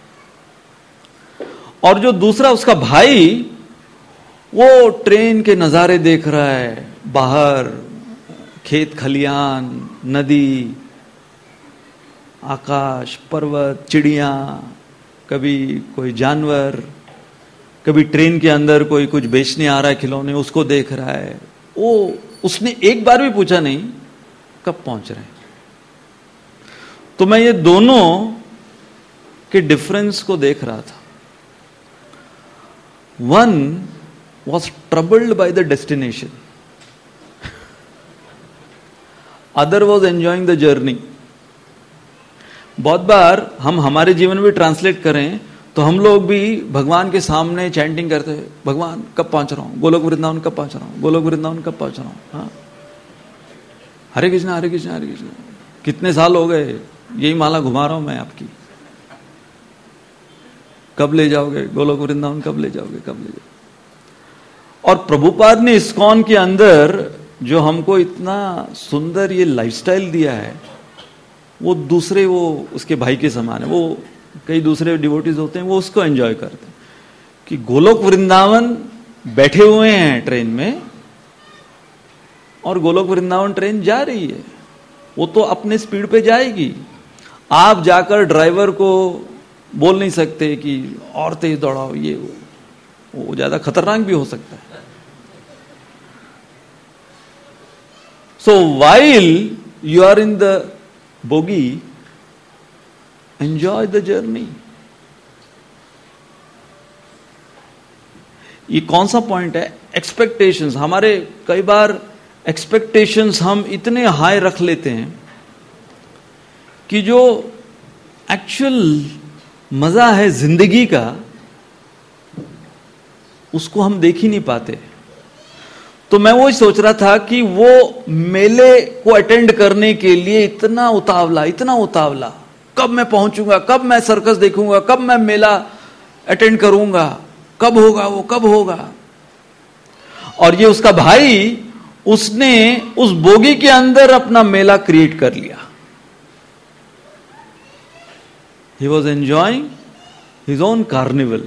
A: और जो दूसरा उसका भाई, वो ट्रेन के नजारे देख रहा है, बाहर खेत खलियान, नदी, आकाश, पर्वत, चिड़िया, कभी कोई जानवर, कभी ट्रेन के अंदर कोई कुछ बेचने आ रहा है खिलौने, उसको देख रहा है। उसने एक बार भी पूछा नहीं कब पहुंच रहे हैं। तो मैं ये दोनों के डिफरेंस को देख रहा था। One was troubled by the destination, other was enjoying the journey. बहुत बार हम हमारे जीवन में ट्रांसलेट करें तो हम लोग भी भगवान के सामने चैंटिंग करते हैं, भगवान कब पहुंच रहा हूं, गोलोक वृंदावन कब पहुंच रहा हूं, गोलोक वृंदावन कब पहुंच रहा हूं। हाँ, हरे कृष्णा हरे कृष्णा हरे कृष्णा, कितने साल हो गए यही माला घुमा रहा हूं मैं आपकी, कब ले जाओगे गोलोक वृंदावन, कब ले जाओगे, कब ले जाओगे। और प्रभुपाद ने इस्कॉन के अंदर जो हमको इतना सुंदर ये लाइफस्टाइल दिया है, वो दूसरे, वो उसके भाई के समान है। वो कई दूसरे डिवोटीज होते हैं, वो उसको एंजॉय करते हैं कि गोलोक वृंदावन बैठे हुए हैं ट्रेन में और गोलोक वृंदावन ट्रेन जा रही है, वो तो अपने स्पीड पे जाएगी। आप जाकर ड्राइवर को बोल नहीं सकते कि और तेज दौड़ाओ, ये वो ज्यादा खतरनाक भी हो सकता है। So while you are in the bogie, enjoy the journey. ये कौन सा पॉइंट है? एक्सपेक्टेशंस। हमारे कई बार एक्सपेक्टेशंस हम इतने हाई रख लेते हैं कि जो एक्चुअल मजा है जिंदगी का, उसको हम देख ही नहीं पाते। तो मैं वो सोच रहा था कि वो मेले को अटेंड करने के लिए इतना उतावला, कब मैं पहुंचूंगा, कब मैं सर्कस देखूंगा, कब मैं मेला अटेंड करूंगा, कब होगा वो, कब होगा। और ये उसका भाई, उसने उस बोगी के अंदर अपना मेला क्रिएट कर लिया। He was enjoying his own carnival.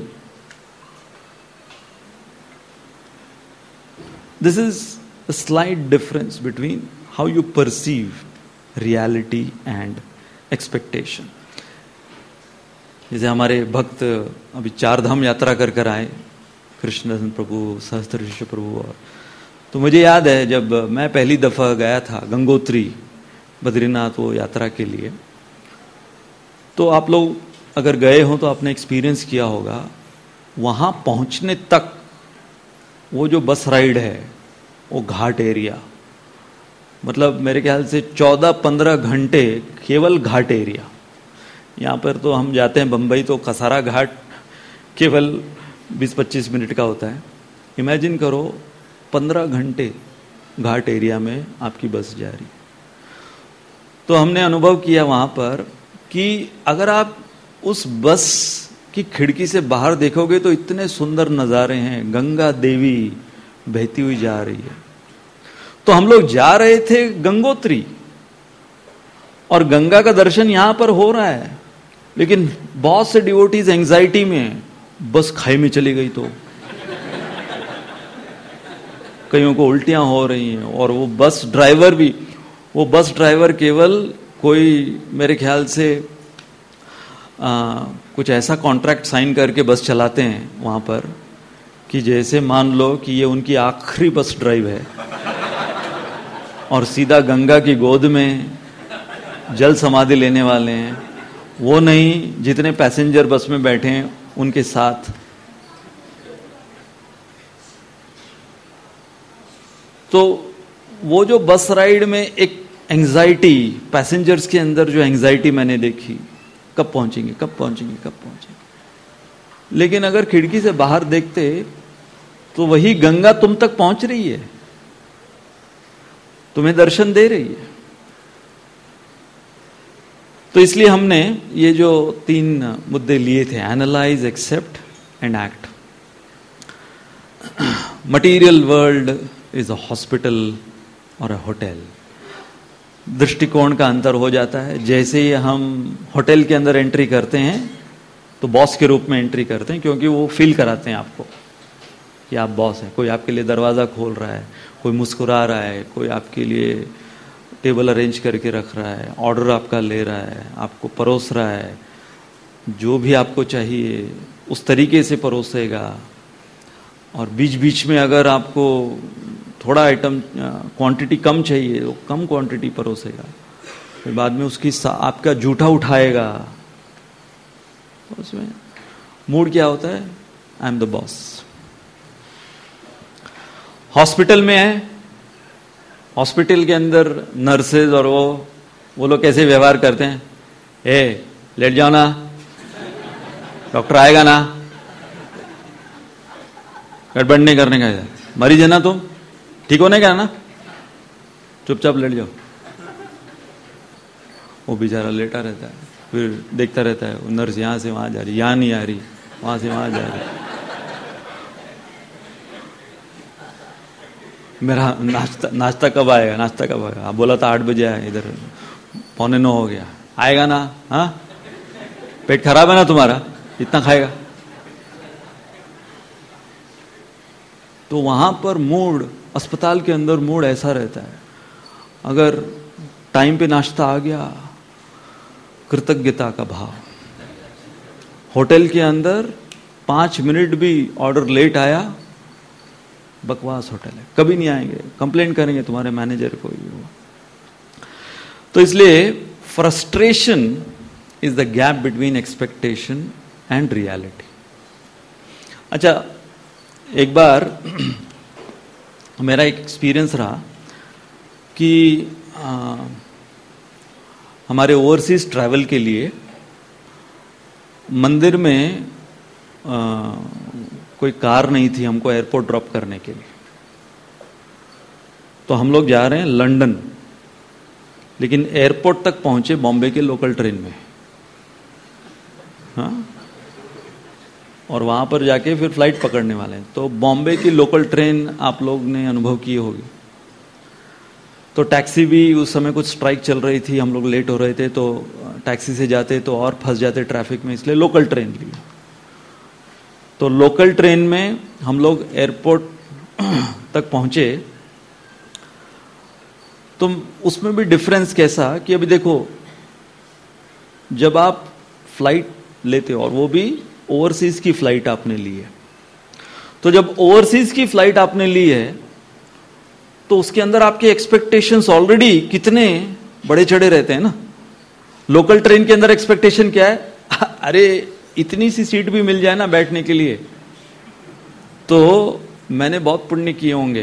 A: This is a slight difference between how you perceive reality and expectation. जैसे हमारे भक्त अभी 4 धाम यात्रा कर आए, कृष्णदास प्रभु, सहस्त्र प्रभु। और तो मुझे याद है जब मैं पहली दफा गया था गंगोत्री, बद्रीनाथ, वो यात्रा के लिए, तो आप लोग अगर गए हो तो आपने एक्सपीरियंस किया होगा, वहां पहुंचने तक वो जो बस राइड है वो घाट एरिया, मतलब मेरे ख्याल से 14-15 घंटे केवल घाट एरिया। यहाँ पर तो हम जाते हैं बंबई तो कसारा घाट केवल 20-25 मिनट का होता है। इमेजिन करो 15 घंटे घाट एरिया में आपकी बस जा रही। तो हमने अनुभव किया वहां पर कि अगर आप उस बस की खिड़की से बाहर देखोगे तो इतने सुंदर नजारे हैं, गंगा देवी बहती हुई जा रही है। तो हम लोग जा रहे थे गंगोत्री और गंगा का दर्शन यहां पर हो रहा है, लेकिन बहुत से डिवोटीज एंजाइटी में बस खाई में चली गई, तो कईयों को उल्टियां हो रही हैं। और वो बस ड्राइवर केवल कोई मेरे ख्याल से कुछ ऐसा कॉन्ट्रैक्ट साइन करके बस चलाते हैं वहाँ पर कि जैसे मान लो कि ये उनकी आखिरी बस ड्राइव है और सीधा गंगा की गोद में जल समाधि लेने वाले हैं। वो नहीं जितने पैसेंजर बस में बैठे हैं उनके साथ। तो वो जो बस राइड में एक एंजाइटी, पैसेंजर्स के अंदर जो एंजाइटी मैंने देखी, कब पहुंचेंगे कब पहुंचेंगे कब पहुंचेंगे। लेकिन अगर खिड़की से बाहर देखते तो वही गंगा तुम तक पहुंच रही है, तुम्हें दर्शन दे रही है। तो इसलिए हमने ये जो 3 मुद्दे लिए थे, analyse, accept and act. Material world is a hospital और अ होटल। दृष्टिकोण का अंतर हो जाता है। जैसे ही हम होटल के अंदर एंट्री करते हैं तो बॉस के रूप में एंट्री करते हैं, क्योंकि वो फील कराते हैं आपको कि आप बॉस हैं। कोई आपके लिए दरवाज़ा खोल रहा है, कोई मुस्कुरा रहा है, कोई आपके लिए टेबल अरेंज करके रख रहा है, ऑर्डर आपका ले रहा है, आपको परोस रहा है, जो भी आपको चाहिए उस तरीके से परोसेगा। और बीच बीच में अगर आपको थोड़ा आइटम क्वांटिटी कम चाहिए तो कम क्वांटिटी परोसेगा। फिर बाद में उसकी आपका जूठा उठाएगा। उसमें मूड क्या होता है? I am the boss. Hospital में है, हॉस्पिटल के अंदर नर्सेज और वो लोग कैसे व्यवहार करते हैं? ए लेट जाओ ना, डॉक्टर आएगा ना, गड़बड़ नहीं करने का। मरीज है ना तुम, ठीक होने का ना, चुपचाप लेट जाओ। वो बेचारा लेटा रहता है, फिर देखता रहता है वो नर्स यहां से वहां जा रही, यहां नहीं आ रही, वहां से वहां जा रही। मेरा नाश्ता कब आएगा, नाश्ता कब आएगा? आप बोला था 8 बजे आए, इधर 8:45 हो गया, आएगा ना? हाँ, पेट खराब है ना तुम्हारा, इतना खाएगा? तो वहां पर मूड, अस्पताल के अंदर मूड ऐसा रहता है। अगर टाइम पे नाश्ता आ गया, कृतज्ञता का भाव। होटल के अंदर 5 मिनट भी ऑर्डर लेट आया, बकवास होटल है, कभी नहीं आएंगे, कंप्लेंट करेंगे तुम्हारे मैनेजर को। तो इसलिए frustration is the gap between expectation and reality. अच्छा, एक बार मेरा एक एक्सपीरियंस रहा कि हमारे ओवरसीज ट्रैवल के लिए मंदिर में कोई कार नहीं थी हमको एयरपोर्ट ड्रॉप करने के लिए। तो हम लोग जा रहे हैं लंदन, लेकिन एयरपोर्ट तक पहुंचे बॉम्बे के लोकल ट्रेन में। हाँ, और वहां पर जाके फिर फ्लाइट पकड़ने वाले हैं। तो बॉम्बे की लोकल ट्रेन आप लोग ने अनुभव की होगी। तो टैक्सी भी उस समय कुछ स्ट्राइक चल रही थी, हम लोग लेट हो रहे थे, तो टैक्सी से जाते तो और फंस जाते ट्रैफिक में, इसलिए लोकल ट्रेन ली। तो लोकल ट्रेन में हम लोग एयरपोर्ट तक पहुंचे। तो उसमें भी डिफरेंस कैसा कि अभी देखो, जब आप फ्लाइट लेते हो और वो भी ओवरसीज की फ्लाइट आपने ली है, तो जब ओवरसीज की फ्लाइट आपने ली है तो उसके अंदर आपके एक्सपेक्टेशंस ऑलरेडी कितने बड़े चढ़े रहते हैं ना। लोकल ट्रेन के अंदर एक्सपेक्टेशन क्या है? अरे इतनी सी सीट भी मिल जाए ना बैठने के लिए तो मैंने बहुत पुण्य किए होंगे,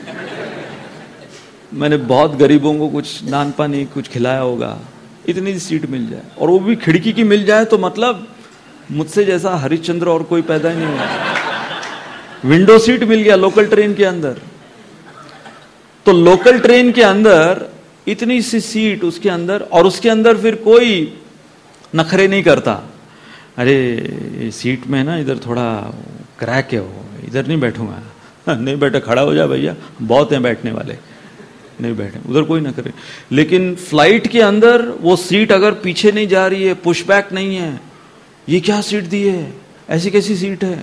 A: मैंने बहुत गरीबों को कुछ दान पानी कुछ खिलाया होगा, इतनी सी सीट मिल जाए, और वो भी खिड़की की मिल जाए तो मतलब मुझसे जैसा हरिश्चंद्र और कोई पैदा ही नहीं हुआ। विंडो सीट मिल गया लोकल ट्रेन के अंदर। तो लोकल ट्रेन के अंदर इतनी सी सीट उसके अंदर, और उसके अंदर फिर कोई नखरे नहीं करता। अरे सीट में ना इधर थोड़ा क्रैक है, वो इधर नहीं बैठूंगा। नहीं बैठे, खड़ा हो जा भैया, बहुत हैं बैठने वाले, नहीं बैठे, उधर कोई ना करे। लेकिन फ्लाइट के अंदर वो सीट अगर पीछे नहीं जा रही है, पुशबैक नहीं है, ये क्या सीट दी है, ऐसी कैसी सीट है।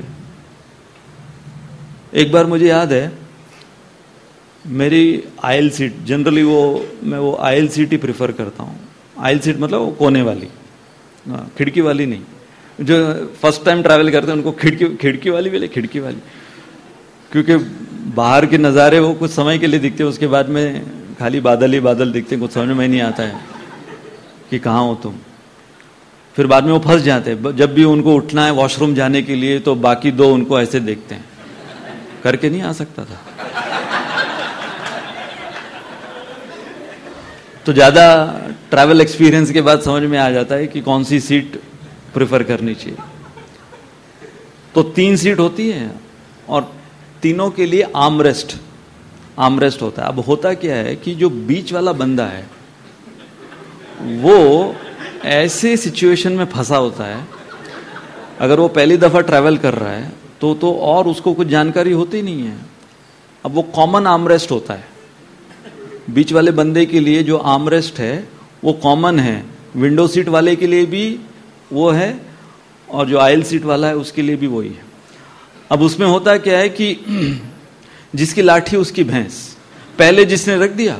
A: एक बार मुझे याद है, मेरी आयल सीट, जनरली मैं वो आयल सीट ही प्रेफर करता हूँ। आइल सीट मतलब वो कोने वाली, खिड़की वाली नहीं। जो फर्स्ट टाइम ट्रैवल करते हैं उनको खिड़की वाली भी ले, खिड़की वाली, क्योंकि बाहर के नज़ारे वो कुछ समय के लिए दिखते हैं, उसके बाद में खाली बादल ही बादल दिखते हैं, कुछ समझ में नहीं आता है कि कहाँ हो तुम। फिर बाद में वो फंस जाते हैं, जब भी उनको उठना है वॉशरूम जाने के लिए तो बाकी दो उनको ऐसे देखते हैं, करके नहीं आ सकता था। तो ज्यादा ट्रैवल एक्सपीरियंस के बाद समझ में आ जाता है कि कौन सी सीट प्रेफर करनी चाहिए। तो 3 सीट होती है और तीनों के लिए आर्मरेस्ट होता है। अब होता क्या है कि जो बीच वाला बंदा है वो ऐसे सिचुएशन में फंसा होता है, अगर वो पहली दफा ट्रैवल कर रहा है तो और उसको कुछ जानकारी होती नहीं है। अब वो कॉमन आर्मरेस्ट होता है, बीच वाले बंदे के लिए जो आर्मरेस्ट है वो कॉमन है, विंडो सीट वाले के लिए भी वो है और जो आइल सीट वाला है उसके लिए भी वही है। अब उसमें होता क्या है कि जिसकी लाठी उसकी भैंस, पहले जिसने रख दिया,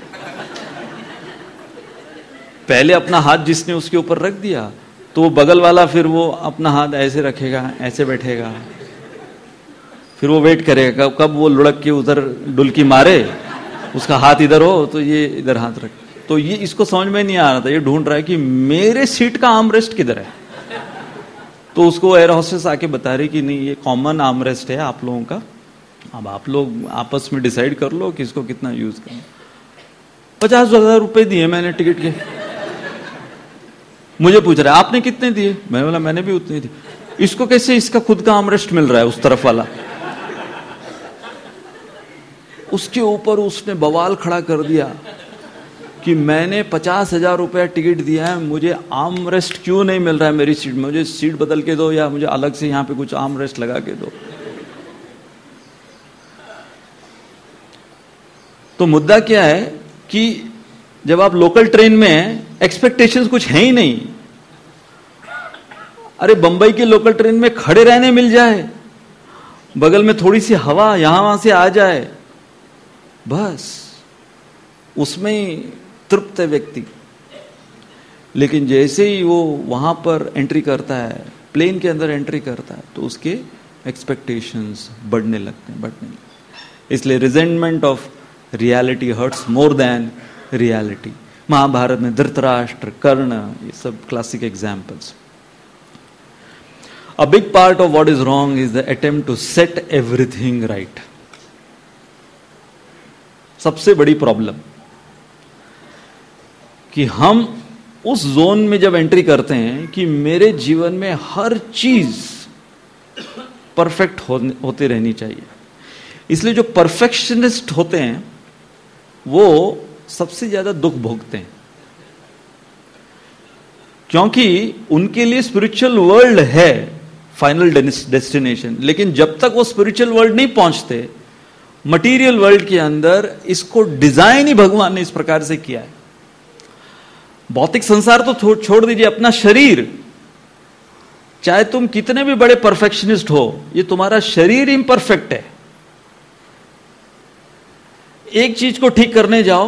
A: पहले अपना हाथ जिसने उसके ऊपर रख दिया तो बगल वाला फिर वो अपना हाथ ऐसे रखेगा, ऐसे बैठेगा, फिर वो वेट करेगा कब वो लुढ़क के उधर डुलकी मारे, उसका हाथ इधर हो तो ये इधर हाथ रख। तो ये इसको समझ में नहीं आ रहा था, ये ढूंढ रहा है कि मेरे सीट का आर्मरेस्ट किधर है। तो उसको एयर होस्टेस आके बता रही कि नहीं ये कॉमन आर्मरेस्ट है आप लोगों का, अब आप लोग आपस में डिसाइड कर लो कि इसको कितना यूज करना। 50,000 रुपए दिए मैंने टिकट के। मुझे पूछ रहा है आपने कितने दिए, मैंने बोला मैंने भी उतने दिए। इसको कैसे इसका खुद का आर्मरेस्ट मिल रहा है उस तरफ वाला। उसके ऊपर उसने बवाल खड़ा कर दिया कि मैंने 50,000 रुपया टिकट दिया है, मुझे आर्मरेस्ट क्यों नहीं मिल रहा है मेरी सीट में, मुझे सीट बदल के दो या मुझे अलग से यहां पे कुछ आर्मरेस्ट लगा के दो। तो मुद्दा क्या है कि जब आप लोकल ट्रेन में हैं, एक्सपेक्टेशंस कुछ है ही नहीं। अरे बंबई के लोकल ट्रेन में खड़े रहने मिल जाए, बगल में थोड़ी सी हवा यहां वहां से आ जाए, बस उसमें ही तृप्त है व्यक्ति। लेकिन जैसे ही वो वहां पर एंट्री करता है, प्लेन के अंदर एंट्री करता है, तो उसके एक्सपेक्टेशंस बढ़ने लगते हैं। इसलिए resentment of reality hurts more than reality. Mahabharata में धृतराष्ट्र, कर्ण, ये सब classic examples. A big part of what is wrong is the attempt to set everything right. सबसे बड़ी प्रॉब्लम कि हम उस जोन में जब एंट्री करते हैं कि मेरे जीवन में हर चीज परफेक्ट होते रहनी चाहिए। इसलिए जो परफेक्शनिस्ट होते हैं वो सबसे ज्यादा दुख भोगते हैं, क्योंकि उनके लिए स्पिरिचुअल वर्ल्ड है फाइनल डेस्टिनेशन। लेकिन जब तक वो स्पिरिचुअल वर्ल्ड नहीं पहुंचते, मटेरियल वर्ल्ड के अंदर इसको डिजाइन ही भगवान ने इस प्रकार से किया है। भौतिक संसार तो छोड़ दीजिए, अपना शरीर, चाहे तुम कितने भी बड़े परफेक्शनिस्ट हो, ये तुम्हारा शरीर इम्परफेक्ट है। एक चीज को ठीक करने जाओ,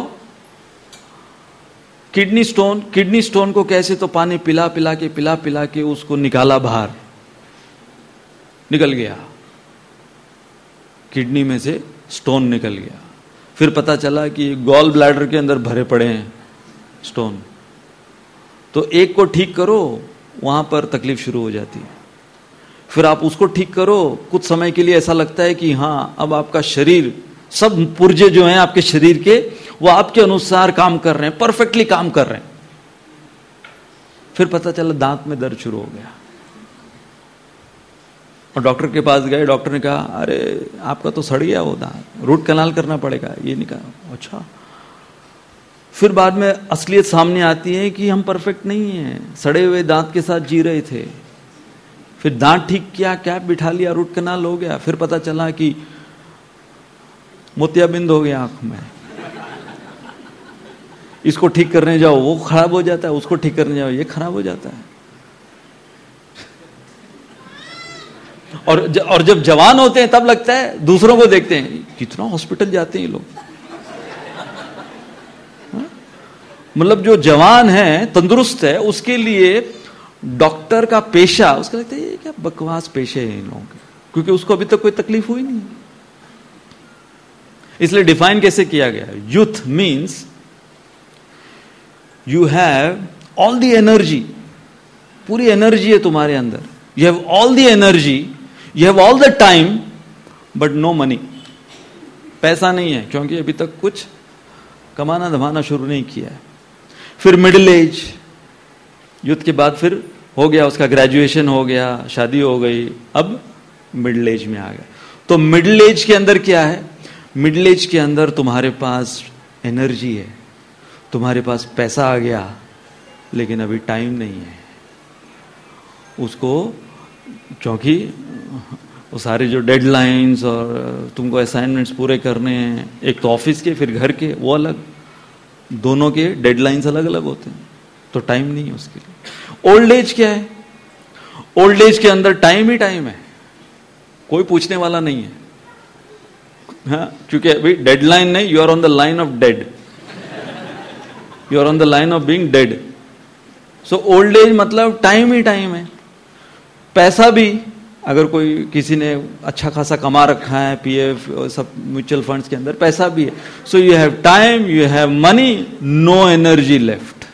A: किडनी स्टोन को कैसे तो पानी पिला पिला के उसको निकाला बाहर, निकल गया, किडनी में से स्टोन निकल गया। फिर पता चला कि गॉल ब्लैडर के अंदर भरे पड़े हैं स्टोन। तो एक को ठीक करो, वहां पर तकलीफ शुरू हो जाती है। फिर आप उसको ठीक करो, कुछ समय के लिए ऐसा लगता है कि हां अब आपका शरीर, सब पुर्जे जो हैं आपके शरीर के, वो आपके अनुसार काम कर रहे हैं, परफेक्टली काम कर रहे हैं। फिर पता चला दांत में दर्द शुरू हो गया और डॉक्टर के पास गए। डॉक्टर ने कहा अरे आपका तो सड़ गया वो दांत, रूट कनाल करना पड़ेगा। ये नहीं कहा। अच्छा, फिर बाद में असलियत सामने आती है कि हम परफेक्ट नहीं हैं, सड़े हुए दांत के साथ जी रहे थे। फिर दांत ठीक किया, कैप बिठा लिया, रूट कनाल हो गया। फिर पता चला कि मोतियाबिंद हो गया आंख में। इसको ठीक करने जाओ वो खराब हो जाता है, उसको ठीक करने जाओ ये खराब हो जाता है। और जब जवान होते हैं तब लगता है, दूसरों को देखते हैं कितना हॉस्पिटल जाते हैं ये लोग, मतलब जो जवान है, तंदुरुस्त है, उसके लिए डॉक्टर का पेशा, उसका लगता है ये क्या बकवास पेशे हैं इन लोगों के, क्योंकि उसको अभी तक कोई तकलीफ हुई नहीं। इसलिए डिफाइन कैसे किया गया? Youth means you have all the energy, पूरी एनर्जी है तुम्हारे अंदर, you have all the energy, you have all the time, but no money, पैसा नहीं है, क्योंकि अभी तक कुछ कमाना धमाना शुरू नहीं किया है। फिर मिडिल एज, यूथ के बाद फिर हो गया उसका ग्रेजुएशन हो गया, शादी हो गई, अब मिडिल एज में आ गया। तो मिडिल एज के अंदर क्या है? मिडिल एज के अंदर तुम्हारे पास एनर्जी है, तुम्हारे पास पैसा आ गया, लेकिन अभी टाइम नहीं है उसको, क्योंकि वो सारे जो डेडलाइंस और तुमको असाइनमेंट्स पूरे करने हैं, एक तो ऑफिस के फिर घर के, वो अलग, दोनों के डेडलाइंस अलग अलग होते हैं, तो टाइम नहीं है उसके लिए। ओल्ड एज क्या है? ओल्ड एज के अंदर टाइम ही टाइम है, कोई पूछने वाला नहीं है, हाँ, क्योंकि अभी डेडलाइन नहीं, you are on the line of dead, you are on the line of being dead. So old age मतलब टाइम ही टाइम है। पैसा भी, अगर कोई किसी ने अच्छा खासा कमा रखा है, पीएफ सब म्यूचुअल फंड्स के अंदर पैसा भी है, so you have time, you have money, no energy left.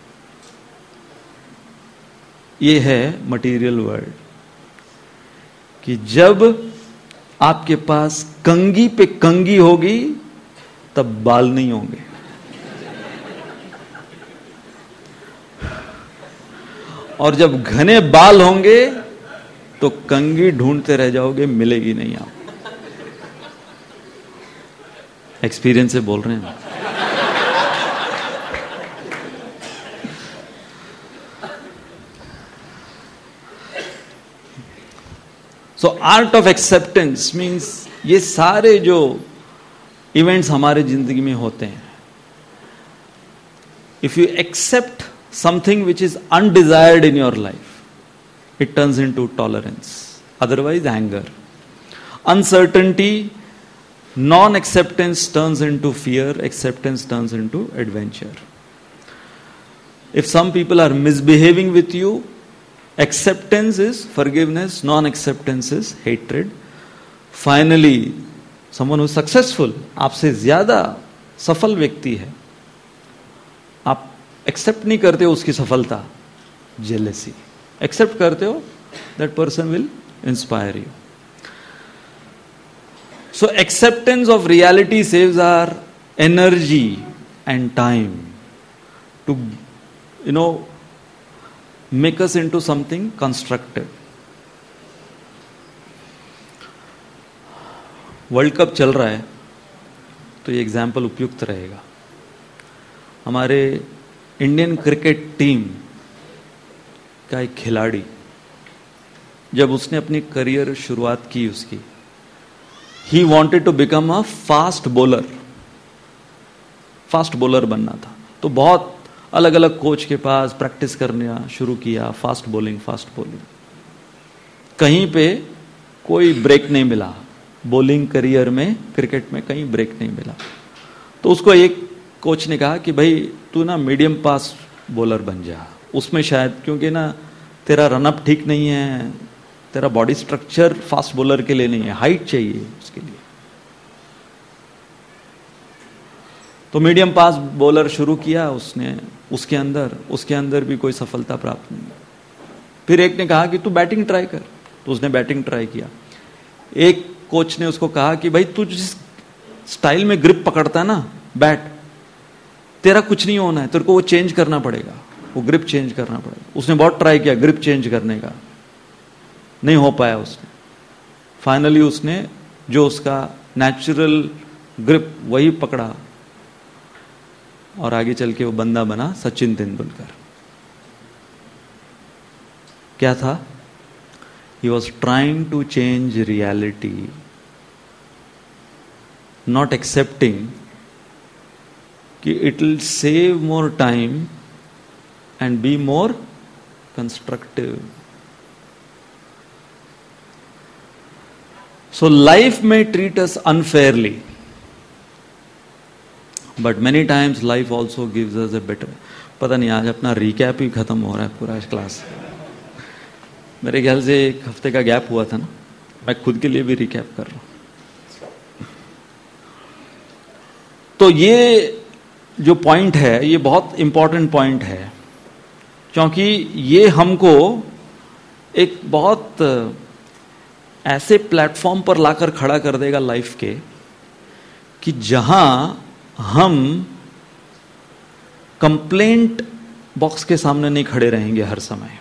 A: ये है मटेरियल वर्ल्ड, कि जब आपके पास कंघी पे कंघी होगी तब बाल नहीं होंगे, और जब घने बाल होंगे तो कंघी ढूंढते रह जाओगे, मिलेगी नहीं आपको। एक्सपीरियंस से बोल रहे हैं। So art of acceptance means ये सारे जो इवेंट्स हमारे जिंदगी में होते हैं, if you accept something which is undesired in your life, it turns into tolerance, otherwise anger. Uncertainty, non-acceptance turns into fear, acceptance turns into adventure. If some people are misbehaving with you, acceptance is forgiveness, non-acceptance is hatred. Finally, someone who is successful, आपसे ज्यादा सफल व्यक्ति है, आप accept नहीं करते हो उसकी सफलता, जेलेसी। एक्सेप्ट करते हो, that person will inspire you. So acceptance of reality saves our energy and time to make us into something constructive. World cup चल रहा है, तो ये एग्जाम्पल उपयुक्त रहेगा। हमारे इंडियन क्रिकेट टीम का एक खिलाड़ी, जब उसने अपनी करियर शुरुआत की उसकी, he wanted to become a fast bowler, fast bowler बनना था। तो बहुत अलग अलग कोच के पास प्रैक्टिस करना शुरू किया, फास्ट बॉलिंग। कहीं पे कोई ब्रेक नहीं मिला, बॉलिंग करियर में, क्रिकेट में कहीं ब्रेक नहीं मिला। तो उसको एक कोच ने कहा कि भाई तू ना मीडियम पास बॉलर बन जा, उसमें शायद, क्योंकि ना तेरा रनअप ठीक नहीं है, तेरा बॉडी स्ट्रक्चर फास्ट बॉलर के लिए नहीं है, हाइट चाहिए उसके लिए। तो मीडियम पास बॉलर शुरू किया उसने, उसके अंदर भी कोई सफलता प्राप्त नहीं। फिर एक ने कहा कि तू बैटिंग ट्राई कर, तो उसने बैटिंग ट्राई किया। एक कोच ने उसको कहा कि भाई तू जिस स्टाइल में ग्रिप पकड़ता है ना बैट, तेरा कुछ नहीं होना है, तेरे को वो चेंज करना पड़ेगा, वो ग्रिप चेंज करना पड़ेगा। उसने बहुत ट्राई किया ग्रिप चेंज करने का, नहीं हो पाया उसने। फाइनली उसने जो उसका नेचुरल ग्रिप वही पकड़ा, और आगे चल के वो बंदा बना सचिन तेंदुलकर। क्या था? He was trying to change reality, not accepting कि it will save more time and be more constructive. So life में treat us unfairly, but many times life also gives us a better. पता नहीं आज अपना recap ही खत्म हो रहा है पूरा क्लास. मेरे ख्याल से 1 हफ्ते का गैप हुआ था ना, मैं खुद के लिए भी रिकैप कर रहा हूं. तो ये जो पॉइंट है ये बहुत इंपॉर्टेंट पॉइंट है, क्योंकि ये हमको एक बहुत ऐसे प्लेटफॉर्म पर लाकर खड़ा कर देगा लाइफ के कि जहां हम कंप्लेंट बॉक्स के सामने नहीं खड़े रहेंगे हर समय.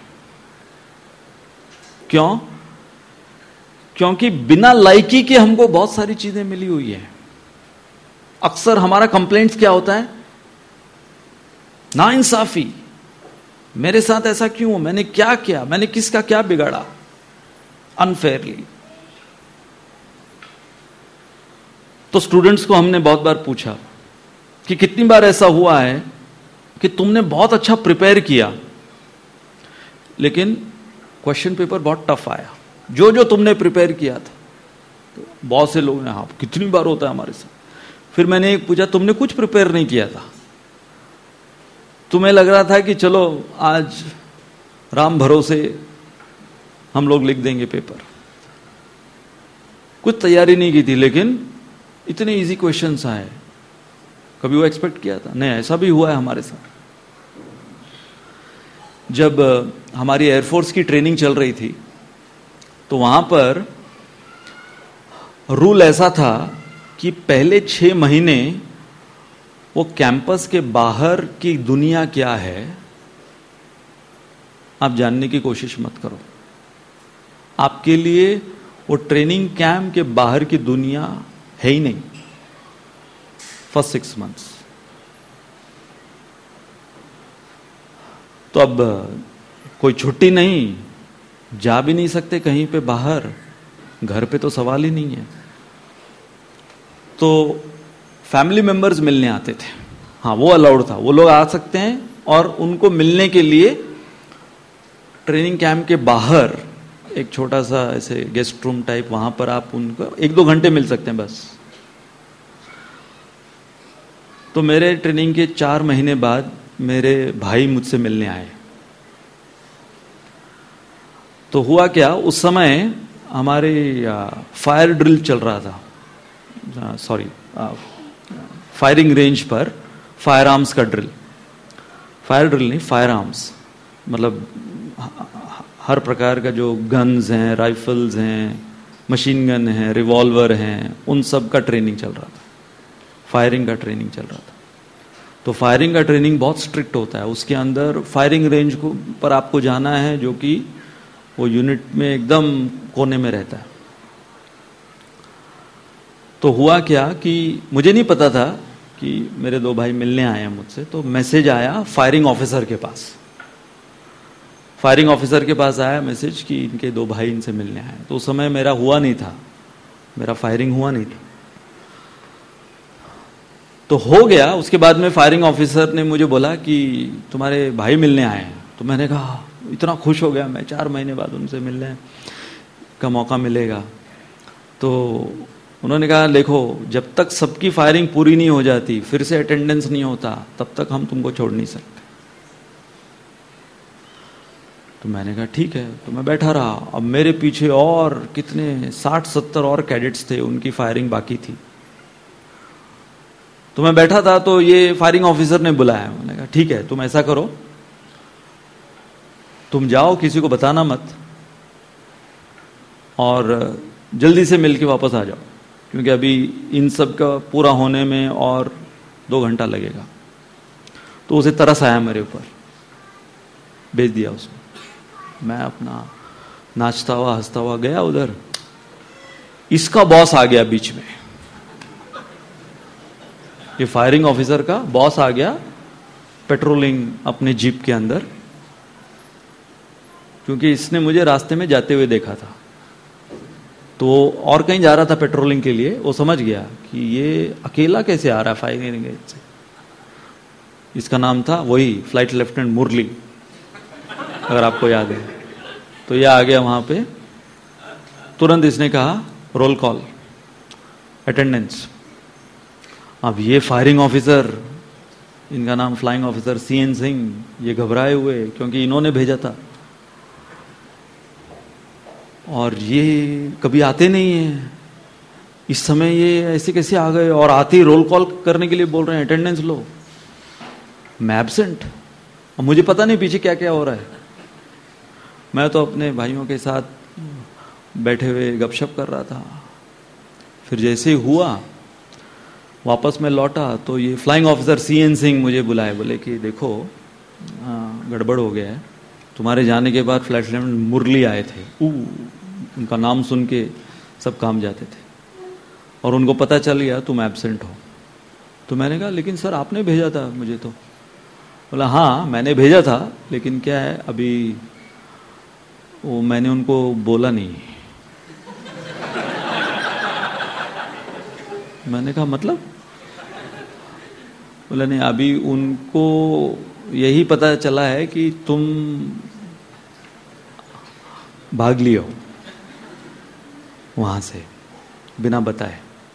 A: क्यों? क्योंकि बिना लाइकी के हमको बहुत सारी चीजें मिली हुई है. अक्सर हमारा कंप्लेंट्स क्या होता है? नाइंसाफी, मेरे साथ ऐसा क्यों, मैंने क्या किया, मैंने किसका क्या बिगाड़ा अनफेयरली. तो स्टूडेंट्स को हमने बहुत बार पूछा कि कितनी बार ऐसा हुआ है कि तुमने बहुत अच्छा प्रिपेयर किया लेकिन क्वेश्चन पेपर बहुत टफ आया, जो जो तुमने प्रिपेयर किया था. तो बहुत से लोग ने, हाँ कितनी बार होता है हमारे साथ. फिर मैंने एक पूछा, तुमने कुछ प्रिपेयर नहीं किया था, तुम्हें लग रहा था कि चलो आज राम भरोसे हम लोग लिख देंगे पेपर, कुछ तैयारी नहीं की थी लेकिन इतने इजी क्वेश्चंस आए, कभी वो एक्सपेक्ट किया था? नहीं. ऐसा भी हुआ है हमारे साथ. जब हमारी एयरफोर्स की ट्रेनिंग चल रही थी तो वहां पर रूल ऐसा था कि पहले 6 महीने वो कैंपस के बाहर की दुनिया क्या है आप जानने की कोशिश मत करो. आपके लिए वो ट्रेनिंग कैंप के बाहर की दुनिया है ही नहीं फर्स्ट 6 months. तो अब कोई छुट्टी नहीं, जा भी नहीं सकते कहीं पे बाहर, घर पे तो सवाल ही नहीं है. तो फैमिली मेंबर्स मिलने आते थे, हाँ वो अलाउड था, वो लोग आ सकते हैं और उनको मिलने के लिए ट्रेनिंग कैंप के बाहर एक छोटा सा ऐसे गेस्ट रूम टाइप, वहां पर आप उनको 1-2 घंटे मिल सकते हैं बस. तो मेरे ट्रेनिंग के 4 महीने बाद मेरे भाई मुझसे मिलने आए. तो हुआ क्या, उस समय हमारे फायर ड्रिल चल रहा था, सॉरी फायरिंग रेंज पर फायर आर्म्स का ड्रिल. फायर ड्रिल नहीं, फायर आर्म्स मतलब हर प्रकार का जो गन्स हैं, राइफल्स हैं, मशीन गन हैं, रिवॉल्वर हैं, उन सब का ट्रेनिंग चल रहा था. फायरिंग का ट्रेनिंग चल रहा था. तो फायरिंग का ट्रेनिंग बहुत स्ट्रिक्ट होता है. उसके अंदर फायरिंग रेंज को पर आपको जाना है, जो कि वो यूनिट में एकदम कोने में रहता है. तो हुआ क्या कि मुझे नहीं पता था कि मेरे 2 भाई मिलने आए हैं मुझसे. तो मैसेज आया फायरिंग ऑफिसर के पास. फायरिंग ऑफिसर के पास आया मैसेज कि इनके 2 भाई इनसे मिलने आए. तो उस समय मेरा हुआ नहीं था, मेरा फायरिंग हुआ नहीं था. तो हो गया. उसके बाद में फायरिंग ऑफिसर ने मुझे बोला कि तुम्हारे भाई मिलने आए हैं. तो मैंने कहा, इतना खुश हो गया मैं, 4 महीने बाद उनसे मिलने का मौका मिलेगा. तो उन्होंने कहा, देखो जब तक सबकी फायरिंग पूरी नहीं हो जाती, फिर से अटेंडेंस नहीं होता, तब तक हम तुमको छोड़ नहीं सकते. तो मैंने कहा ठीक है. तो मैं बैठा रहा. अब मेरे पीछे और कितने 60-70 और कैडेट्स थे, उनकी फायरिंग बाकी थी. तो मैं बैठा था तो ये फायरिंग ऑफिसर ने बुलाया. मैंने कहा ठीक है, तुम ऐसा करो, तुम जाओ, किसी को बताना मत, और जल्दी से मिलके वापस आ जाओ, क्योंकि अभी इन सब का पूरा होने में और 2 घंटा लगेगा. तो उसे तरस आया मेरे ऊपर, भेज दिया उसको. मैं अपना नाचता हुआ हंसता हुआ गया उधर. इसका बॉस आ गया बीच में, ये फायरिंग ऑफिसर का बॉस आ गया पेट्रोलिंग अपने जीप के अंदर, क्योंकि इसने मुझे रास्ते में जाते हुए देखा था. तो और कहीं जा रहा था पेट्रोलिंग के लिए. वो समझ गया कि ये अकेला कैसे आ रहा है फायरिंग रेंज से. इसका नाम था वही फ्लाइट लेफ्टिनेंट मुरली, अगर आपको याद है. तो ये आ गया वहां पे. तुरंत इसने कहा रोल कॉल, अटेंडेंस. अब ये फायरिंग ऑफिसर, इनका नाम फ्लाइंग ऑफिसर सीएन सिंह, ये घबराए हुए क्योंकि इन्होंने भेजा था और ये कभी आते नहीं हैं। इस समय ये ऐसे कैसे आ गए, और आते ही रोल कॉल करने के लिए बोल रहे हैं, अटेंडेंस लो। मैं एब्सेंट, और मुझे पता नहीं पीछे क्या क्या हो रहा है। मैं तो अपने भाइयों के साथ बैठे हुए गपशप कर रहा था। फिर जैसे ही हुआ, वापस मैं लौटा तो ये फ्लाइंग ऑफिसर सीएन सिंह मुझे बुलाए, बोले कि देखो गड़बड़ हो गया है, तुम्हारे जाने के बाद फ्लाइट लेफ्टिनेंट मुरली आए थे। उनका नाम सुन के सब काम जाते थे, और उनको पता चल गया तुम एब्सेंट हो। तो मैंने कहा लेकिन सर आपने भेजा था मुझे। तो बोला हाँ मैंने भेजा था, लेकिन क्या है अभी वो मैंने उनको बोला नहीं। मैंने कहा मतलब? बोला नहीं, अभी उनको यही पता चला है कि तुम भाग लिए हो वहां से बिना बताए।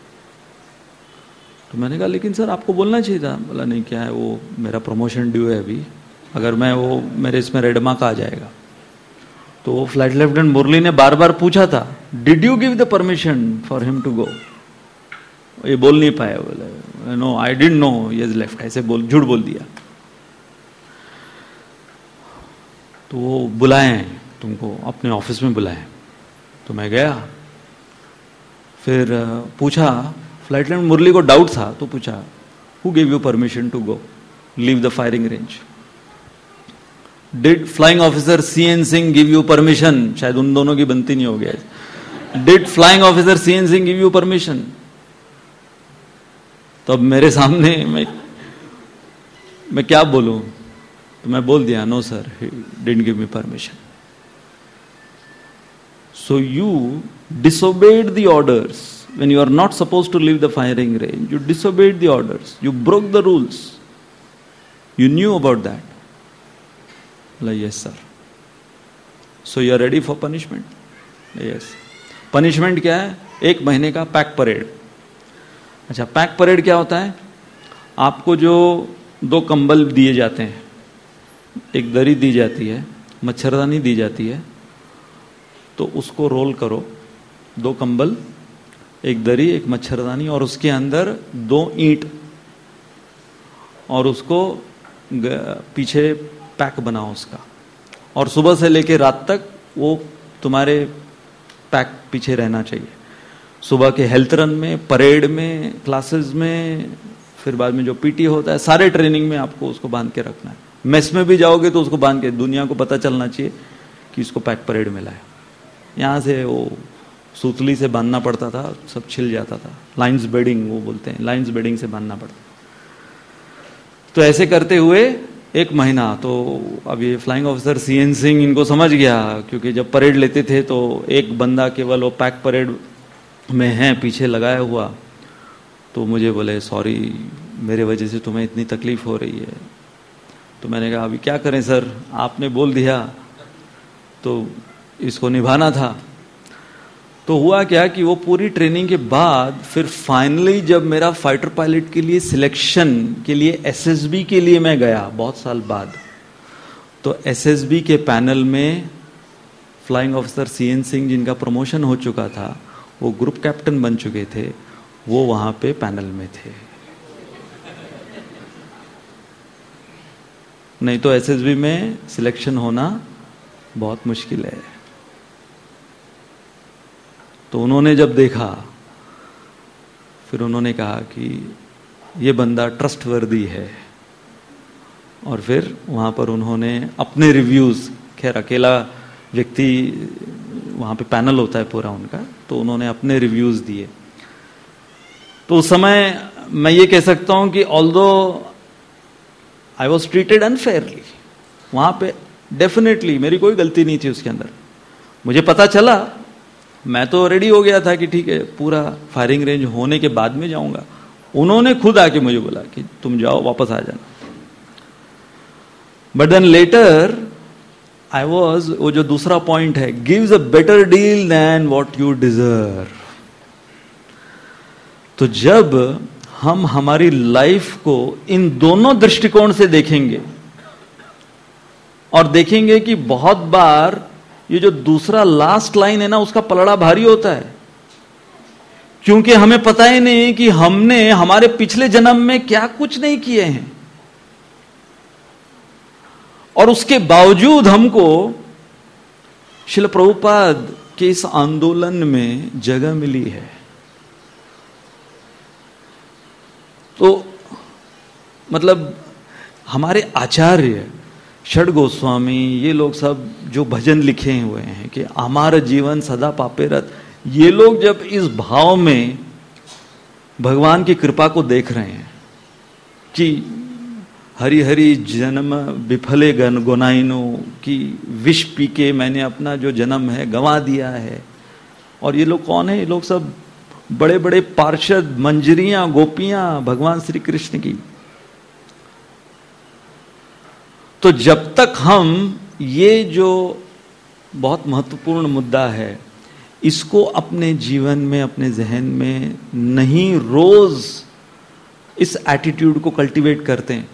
A: तो मैंने कहा लेकिन सर आपको बोलना चाहिए था। बोला नहीं, क्या है वो मेरा प्रमोशन ड्यू है अभी, अगर मैं वो मेरे इसमें रेड मार्क आ जाएगा। तो वो फ्लाइट लेफ्टिनेंट मुरली ने बार बार पूछा था, did you give the permission for him to go? ये बोल नहीं पाया। बोले no I didn't know he has left, ऐसे झूठ बोल दिया। तो वो बुलाए तुमको अपने ऑफिस में बुलाए। तो मैं गया, फिर पूछा, फ्लाइट लेफ्टिनेंट मुरली को डाउट था तो पूछा, who give you permission to go leave the firing range? Did flying officer CN Singh give you permission? शायद उन दोनों की बनती नहीं हो गया। Did flying officer CN Singh give you permission? तो अब मेरे सामने मैं क्या बोलूं? तो मैं बोल दिया, no sir, he didn't give me permission. So you disobeyed the orders when you are not supposed to leave the firing range. You disobeyed the orders. You broke the rules. You knew about that. Like, yes sir. So you are ready for punishment? Yes. Punishment क्या है? 1 महीने का pack parade. अच्छा, pack parade क्या होता है? आपको जो 2 कंबल दिए जाते हैं, एक दरी दी जाती है, मच्छरदानी दी जाती है, तो उसको रोल करो। 2 कंबल, एक दरी, एक मच्छरदानी, और उसके अंदर 2 ईंट, और उसको पीछे पैक बनाओ उसका, और सुबह से लेकर रात तक वो तुम्हारे पैक पीछे रहना चाहिए। सुबह के हेल्थ रन में, परेड में, क्लासेस में, फिर बाद में जो पीटी होता है, सारे ट्रेनिंग में आपको उसको बांध के रखना है। मेस में भी जाओगे तो उसको बांध के, दुनिया को पता चलना चाहिए कि इसको पैक परेड मिला है। यहाँ से वो सूतली से बांधना पड़ता था, सब छिल जाता था। लाइन्स बेडिंग वो बोलते हैं, लाइन्स बेडिंग से बांधना पड़ता। तो ऐसे करते हुए 1 महीना। तो अब ये फ्लाइंग ऑफिसर सीएन सिंह इनको समझ गया, क्योंकि जब परेड लेते थे तो एक बंदा केवल वो पैक परेड में है पीछे लगाया हुआ। तो मुझे बोले, सॉरी, मेरे वजह से तुम्हें इतनी तकलीफ हो रही है। तो मैंने कहा अभी क्या करें सर, आपने बोल दिया तो इसको निभाना था। तो हुआ क्या कि वो पूरी ट्रेनिंग के बाद फिर फाइनली जब मेरा फाइटर पायलट के लिए सिलेक्शन के लिए एसएसबी के लिए मैं गया बहुत साल बाद, तो एसएसबी के पैनल में फ्लाइंग ऑफिसर सीएन सिंह, जिनका प्रमोशन हो चुका था, वो ग्रुप कैप्टन बन चुके थे, वो वहां पे पैनल में थे। नहीं तो एसएसबी में सिलेक्शन होना बहुत मुश्किल है। तो उन्होंने जब देखा, फिर उन्होंने कहा कि ये बंदा ट्रस्टवर्दी है, और फिर वहां पर उन्होंने अपने रिव्यूज, खैर अकेला व्यक्ति वहां पे पैनल होता है पूरा उनका, तो उन्होंने अपने रिव्यूज दिए। तो उस समय मैं ये कह सकता हूं कि although I was treated unfairly, वहां पे डेफिनेटली मेरी कोई गलती नहीं थी उसके अंदर। मुझे पता चला, मैं तो रेडी हो गया था कि ठीक है पूरा फायरिंग रेंज होने के बाद में जाऊंगा। उन्होंने खुद आके मुझे बोला कि तुम जाओ, वापस आ जाना। But then later I was, वो जो दूसरा पॉइंट है, gives a better deal than what you deserve. तो जब हम हमारी लाइफ को इन दोनों दृष्टिकोण से देखेंगे और देखेंगे कि बहुत बार ये जो दूसरा लास्ट लाइन है ना, उसका पलड़ा भारी होता है, क्योंकि हमें पता ही नहीं कि हमने हमारे पिछले जन्म में क्या कुछ नहीं किए हैं, और उसके बावजूद हमको श्रील प्रभुपाद के इस आंदोलन में जगह मिली है। तो मतलब हमारे आचार्य षड गोस्वामी, ये लोग सब जो भजन लिखे हुए हैं कि हमारा जीवन सदा पापेरत, ये लोग जब इस भाव में भगवान की कृपा को देख रहे हैं कि हरि हरि जन्म विफले गन गोनाइनो, कि विष पी के मैंने अपना जो जन्म है गंवा दिया है। और ये लोग कौन है? ये लोग सब बड़े बड़े पार्षद, मंजरियां, गोपियां भगवान श्री कृष्ण की। तो जब तक हम ये जो बहुत महत्वपूर्ण मुद्दा है इसको अपने जीवन में, अपने जहन में नहीं रोज इस एटीट्यूड को कल्टीवेट करते हैं,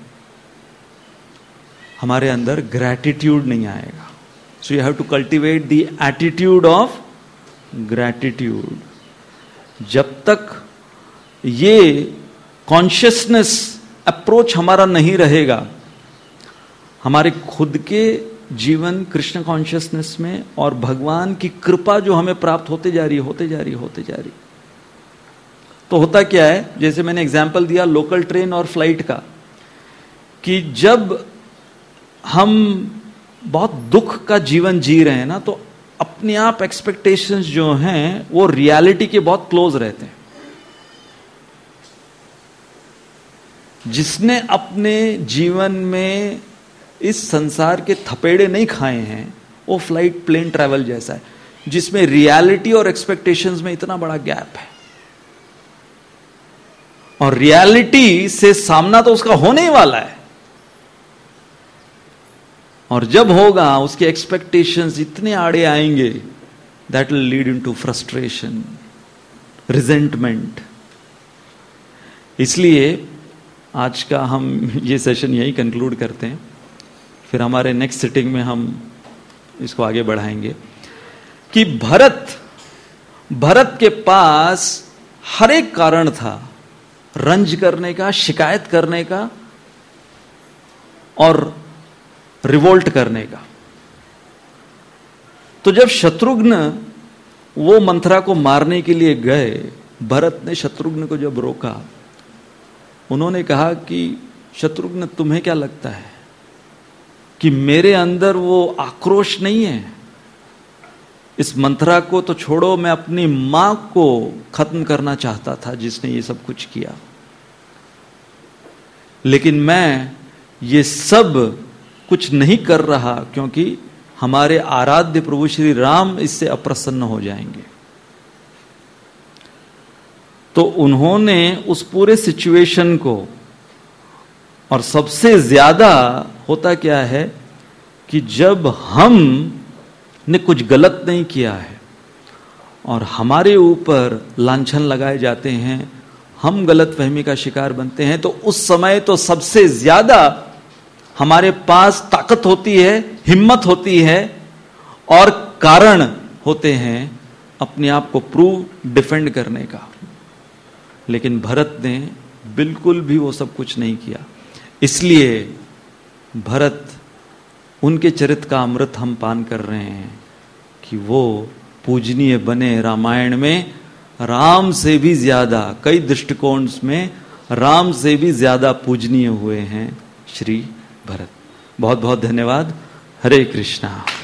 A: हमारे अंदर ग्रैटिट्यूड नहीं आएगा। So you have to cultivate the attitude of gratitude. जब तक ये कॉन्शियसनेस अप्रोच हमारा नहीं रहेगा, हमारे खुद के जीवन कृष्ण कॉन्शियसनेस में और भगवान की कृपा जो हमें प्राप्त होते जा रही, तो होता क्या है, जैसे मैंने एग्जाम्पल दिया लोकल ट्रेन और फ्लाइट का, कि जब हम बहुत दुख का जीवन जी रहे हैं ना, तो अपने आप एक्सपेक्टेशंस जो हैं वो रियलिटी के बहुत क्लोज रहते हैं। जिसने अपने जीवन में इस संसार के थपेड़े नहीं खाए हैं, वो फ्लाइट प्लेन ट्रैवल जैसा है, जिसमें रियलिटी और एक्सपेक्टेशंस में इतना बड़ा गैप है। और रियलिटी से सामना तो उसका होने ही वाला है, और जब होगा उसके एक्सपेक्टेशंस इतने आड़े आएंगे, that will lead into frustration, resentment. इसलिए आज का हम ये सेशन यही कंक्लूड करते हैं, फिर हमारे नेक्स्ट सिटिंग में हम इसको आगे बढ़ाएंगे कि भरत के पास हर एक कारण था रंज करने का, शिकायत करने का और रिवोल्ट करने का। तो जब शत्रुघ्न वो मंथरा को मारने के लिए गए, भरत ने शत्रुघ्न को जब रोका, उन्होंने कहा कि शत्रुघ्न तुम्हें क्या लगता है कि मेरे अंदर वो आक्रोश नहीं है? इस मंथरा को तो छोड़ो, मैं अपनी मां को खत्म करना चाहता था जिसने ये सब कुछ किया, लेकिन मैं ये सब कुछ नहीं कर रहा क्योंकि हमारे आराध्य प्रभु श्री राम इससे अप्रसन्न हो जाएंगे। तो उन्होंने उस पूरे सिचुएशन को, और सबसे ज्यादा होता क्या है कि जब हम ने कुछ गलत नहीं किया है और हमारे ऊपर लांछन लगाए जाते हैं, हम गलतफहमी का शिकार बनते हैं, तो उस समय तो सबसे ज्यादा हमारे पास ताकत होती है, हिम्मत होती है और कारण होते हैं अपने आप को प्रूव, डिफेंड करने का। लेकिन भरत ने बिल्कुल भी वो सब कुछ नहीं किया। इसलिए भरत, उनके चरित्र का अमृत हम पान कर रहे हैं कि वो पूजनीय बने रामायण में, राम से भी ज्यादा, कई दृष्टिकोण में राम से भी ज्यादा पूजनीय हुए हैं श्री भरत। बहुत बहुत धन्यवाद। हरे कृष्णा।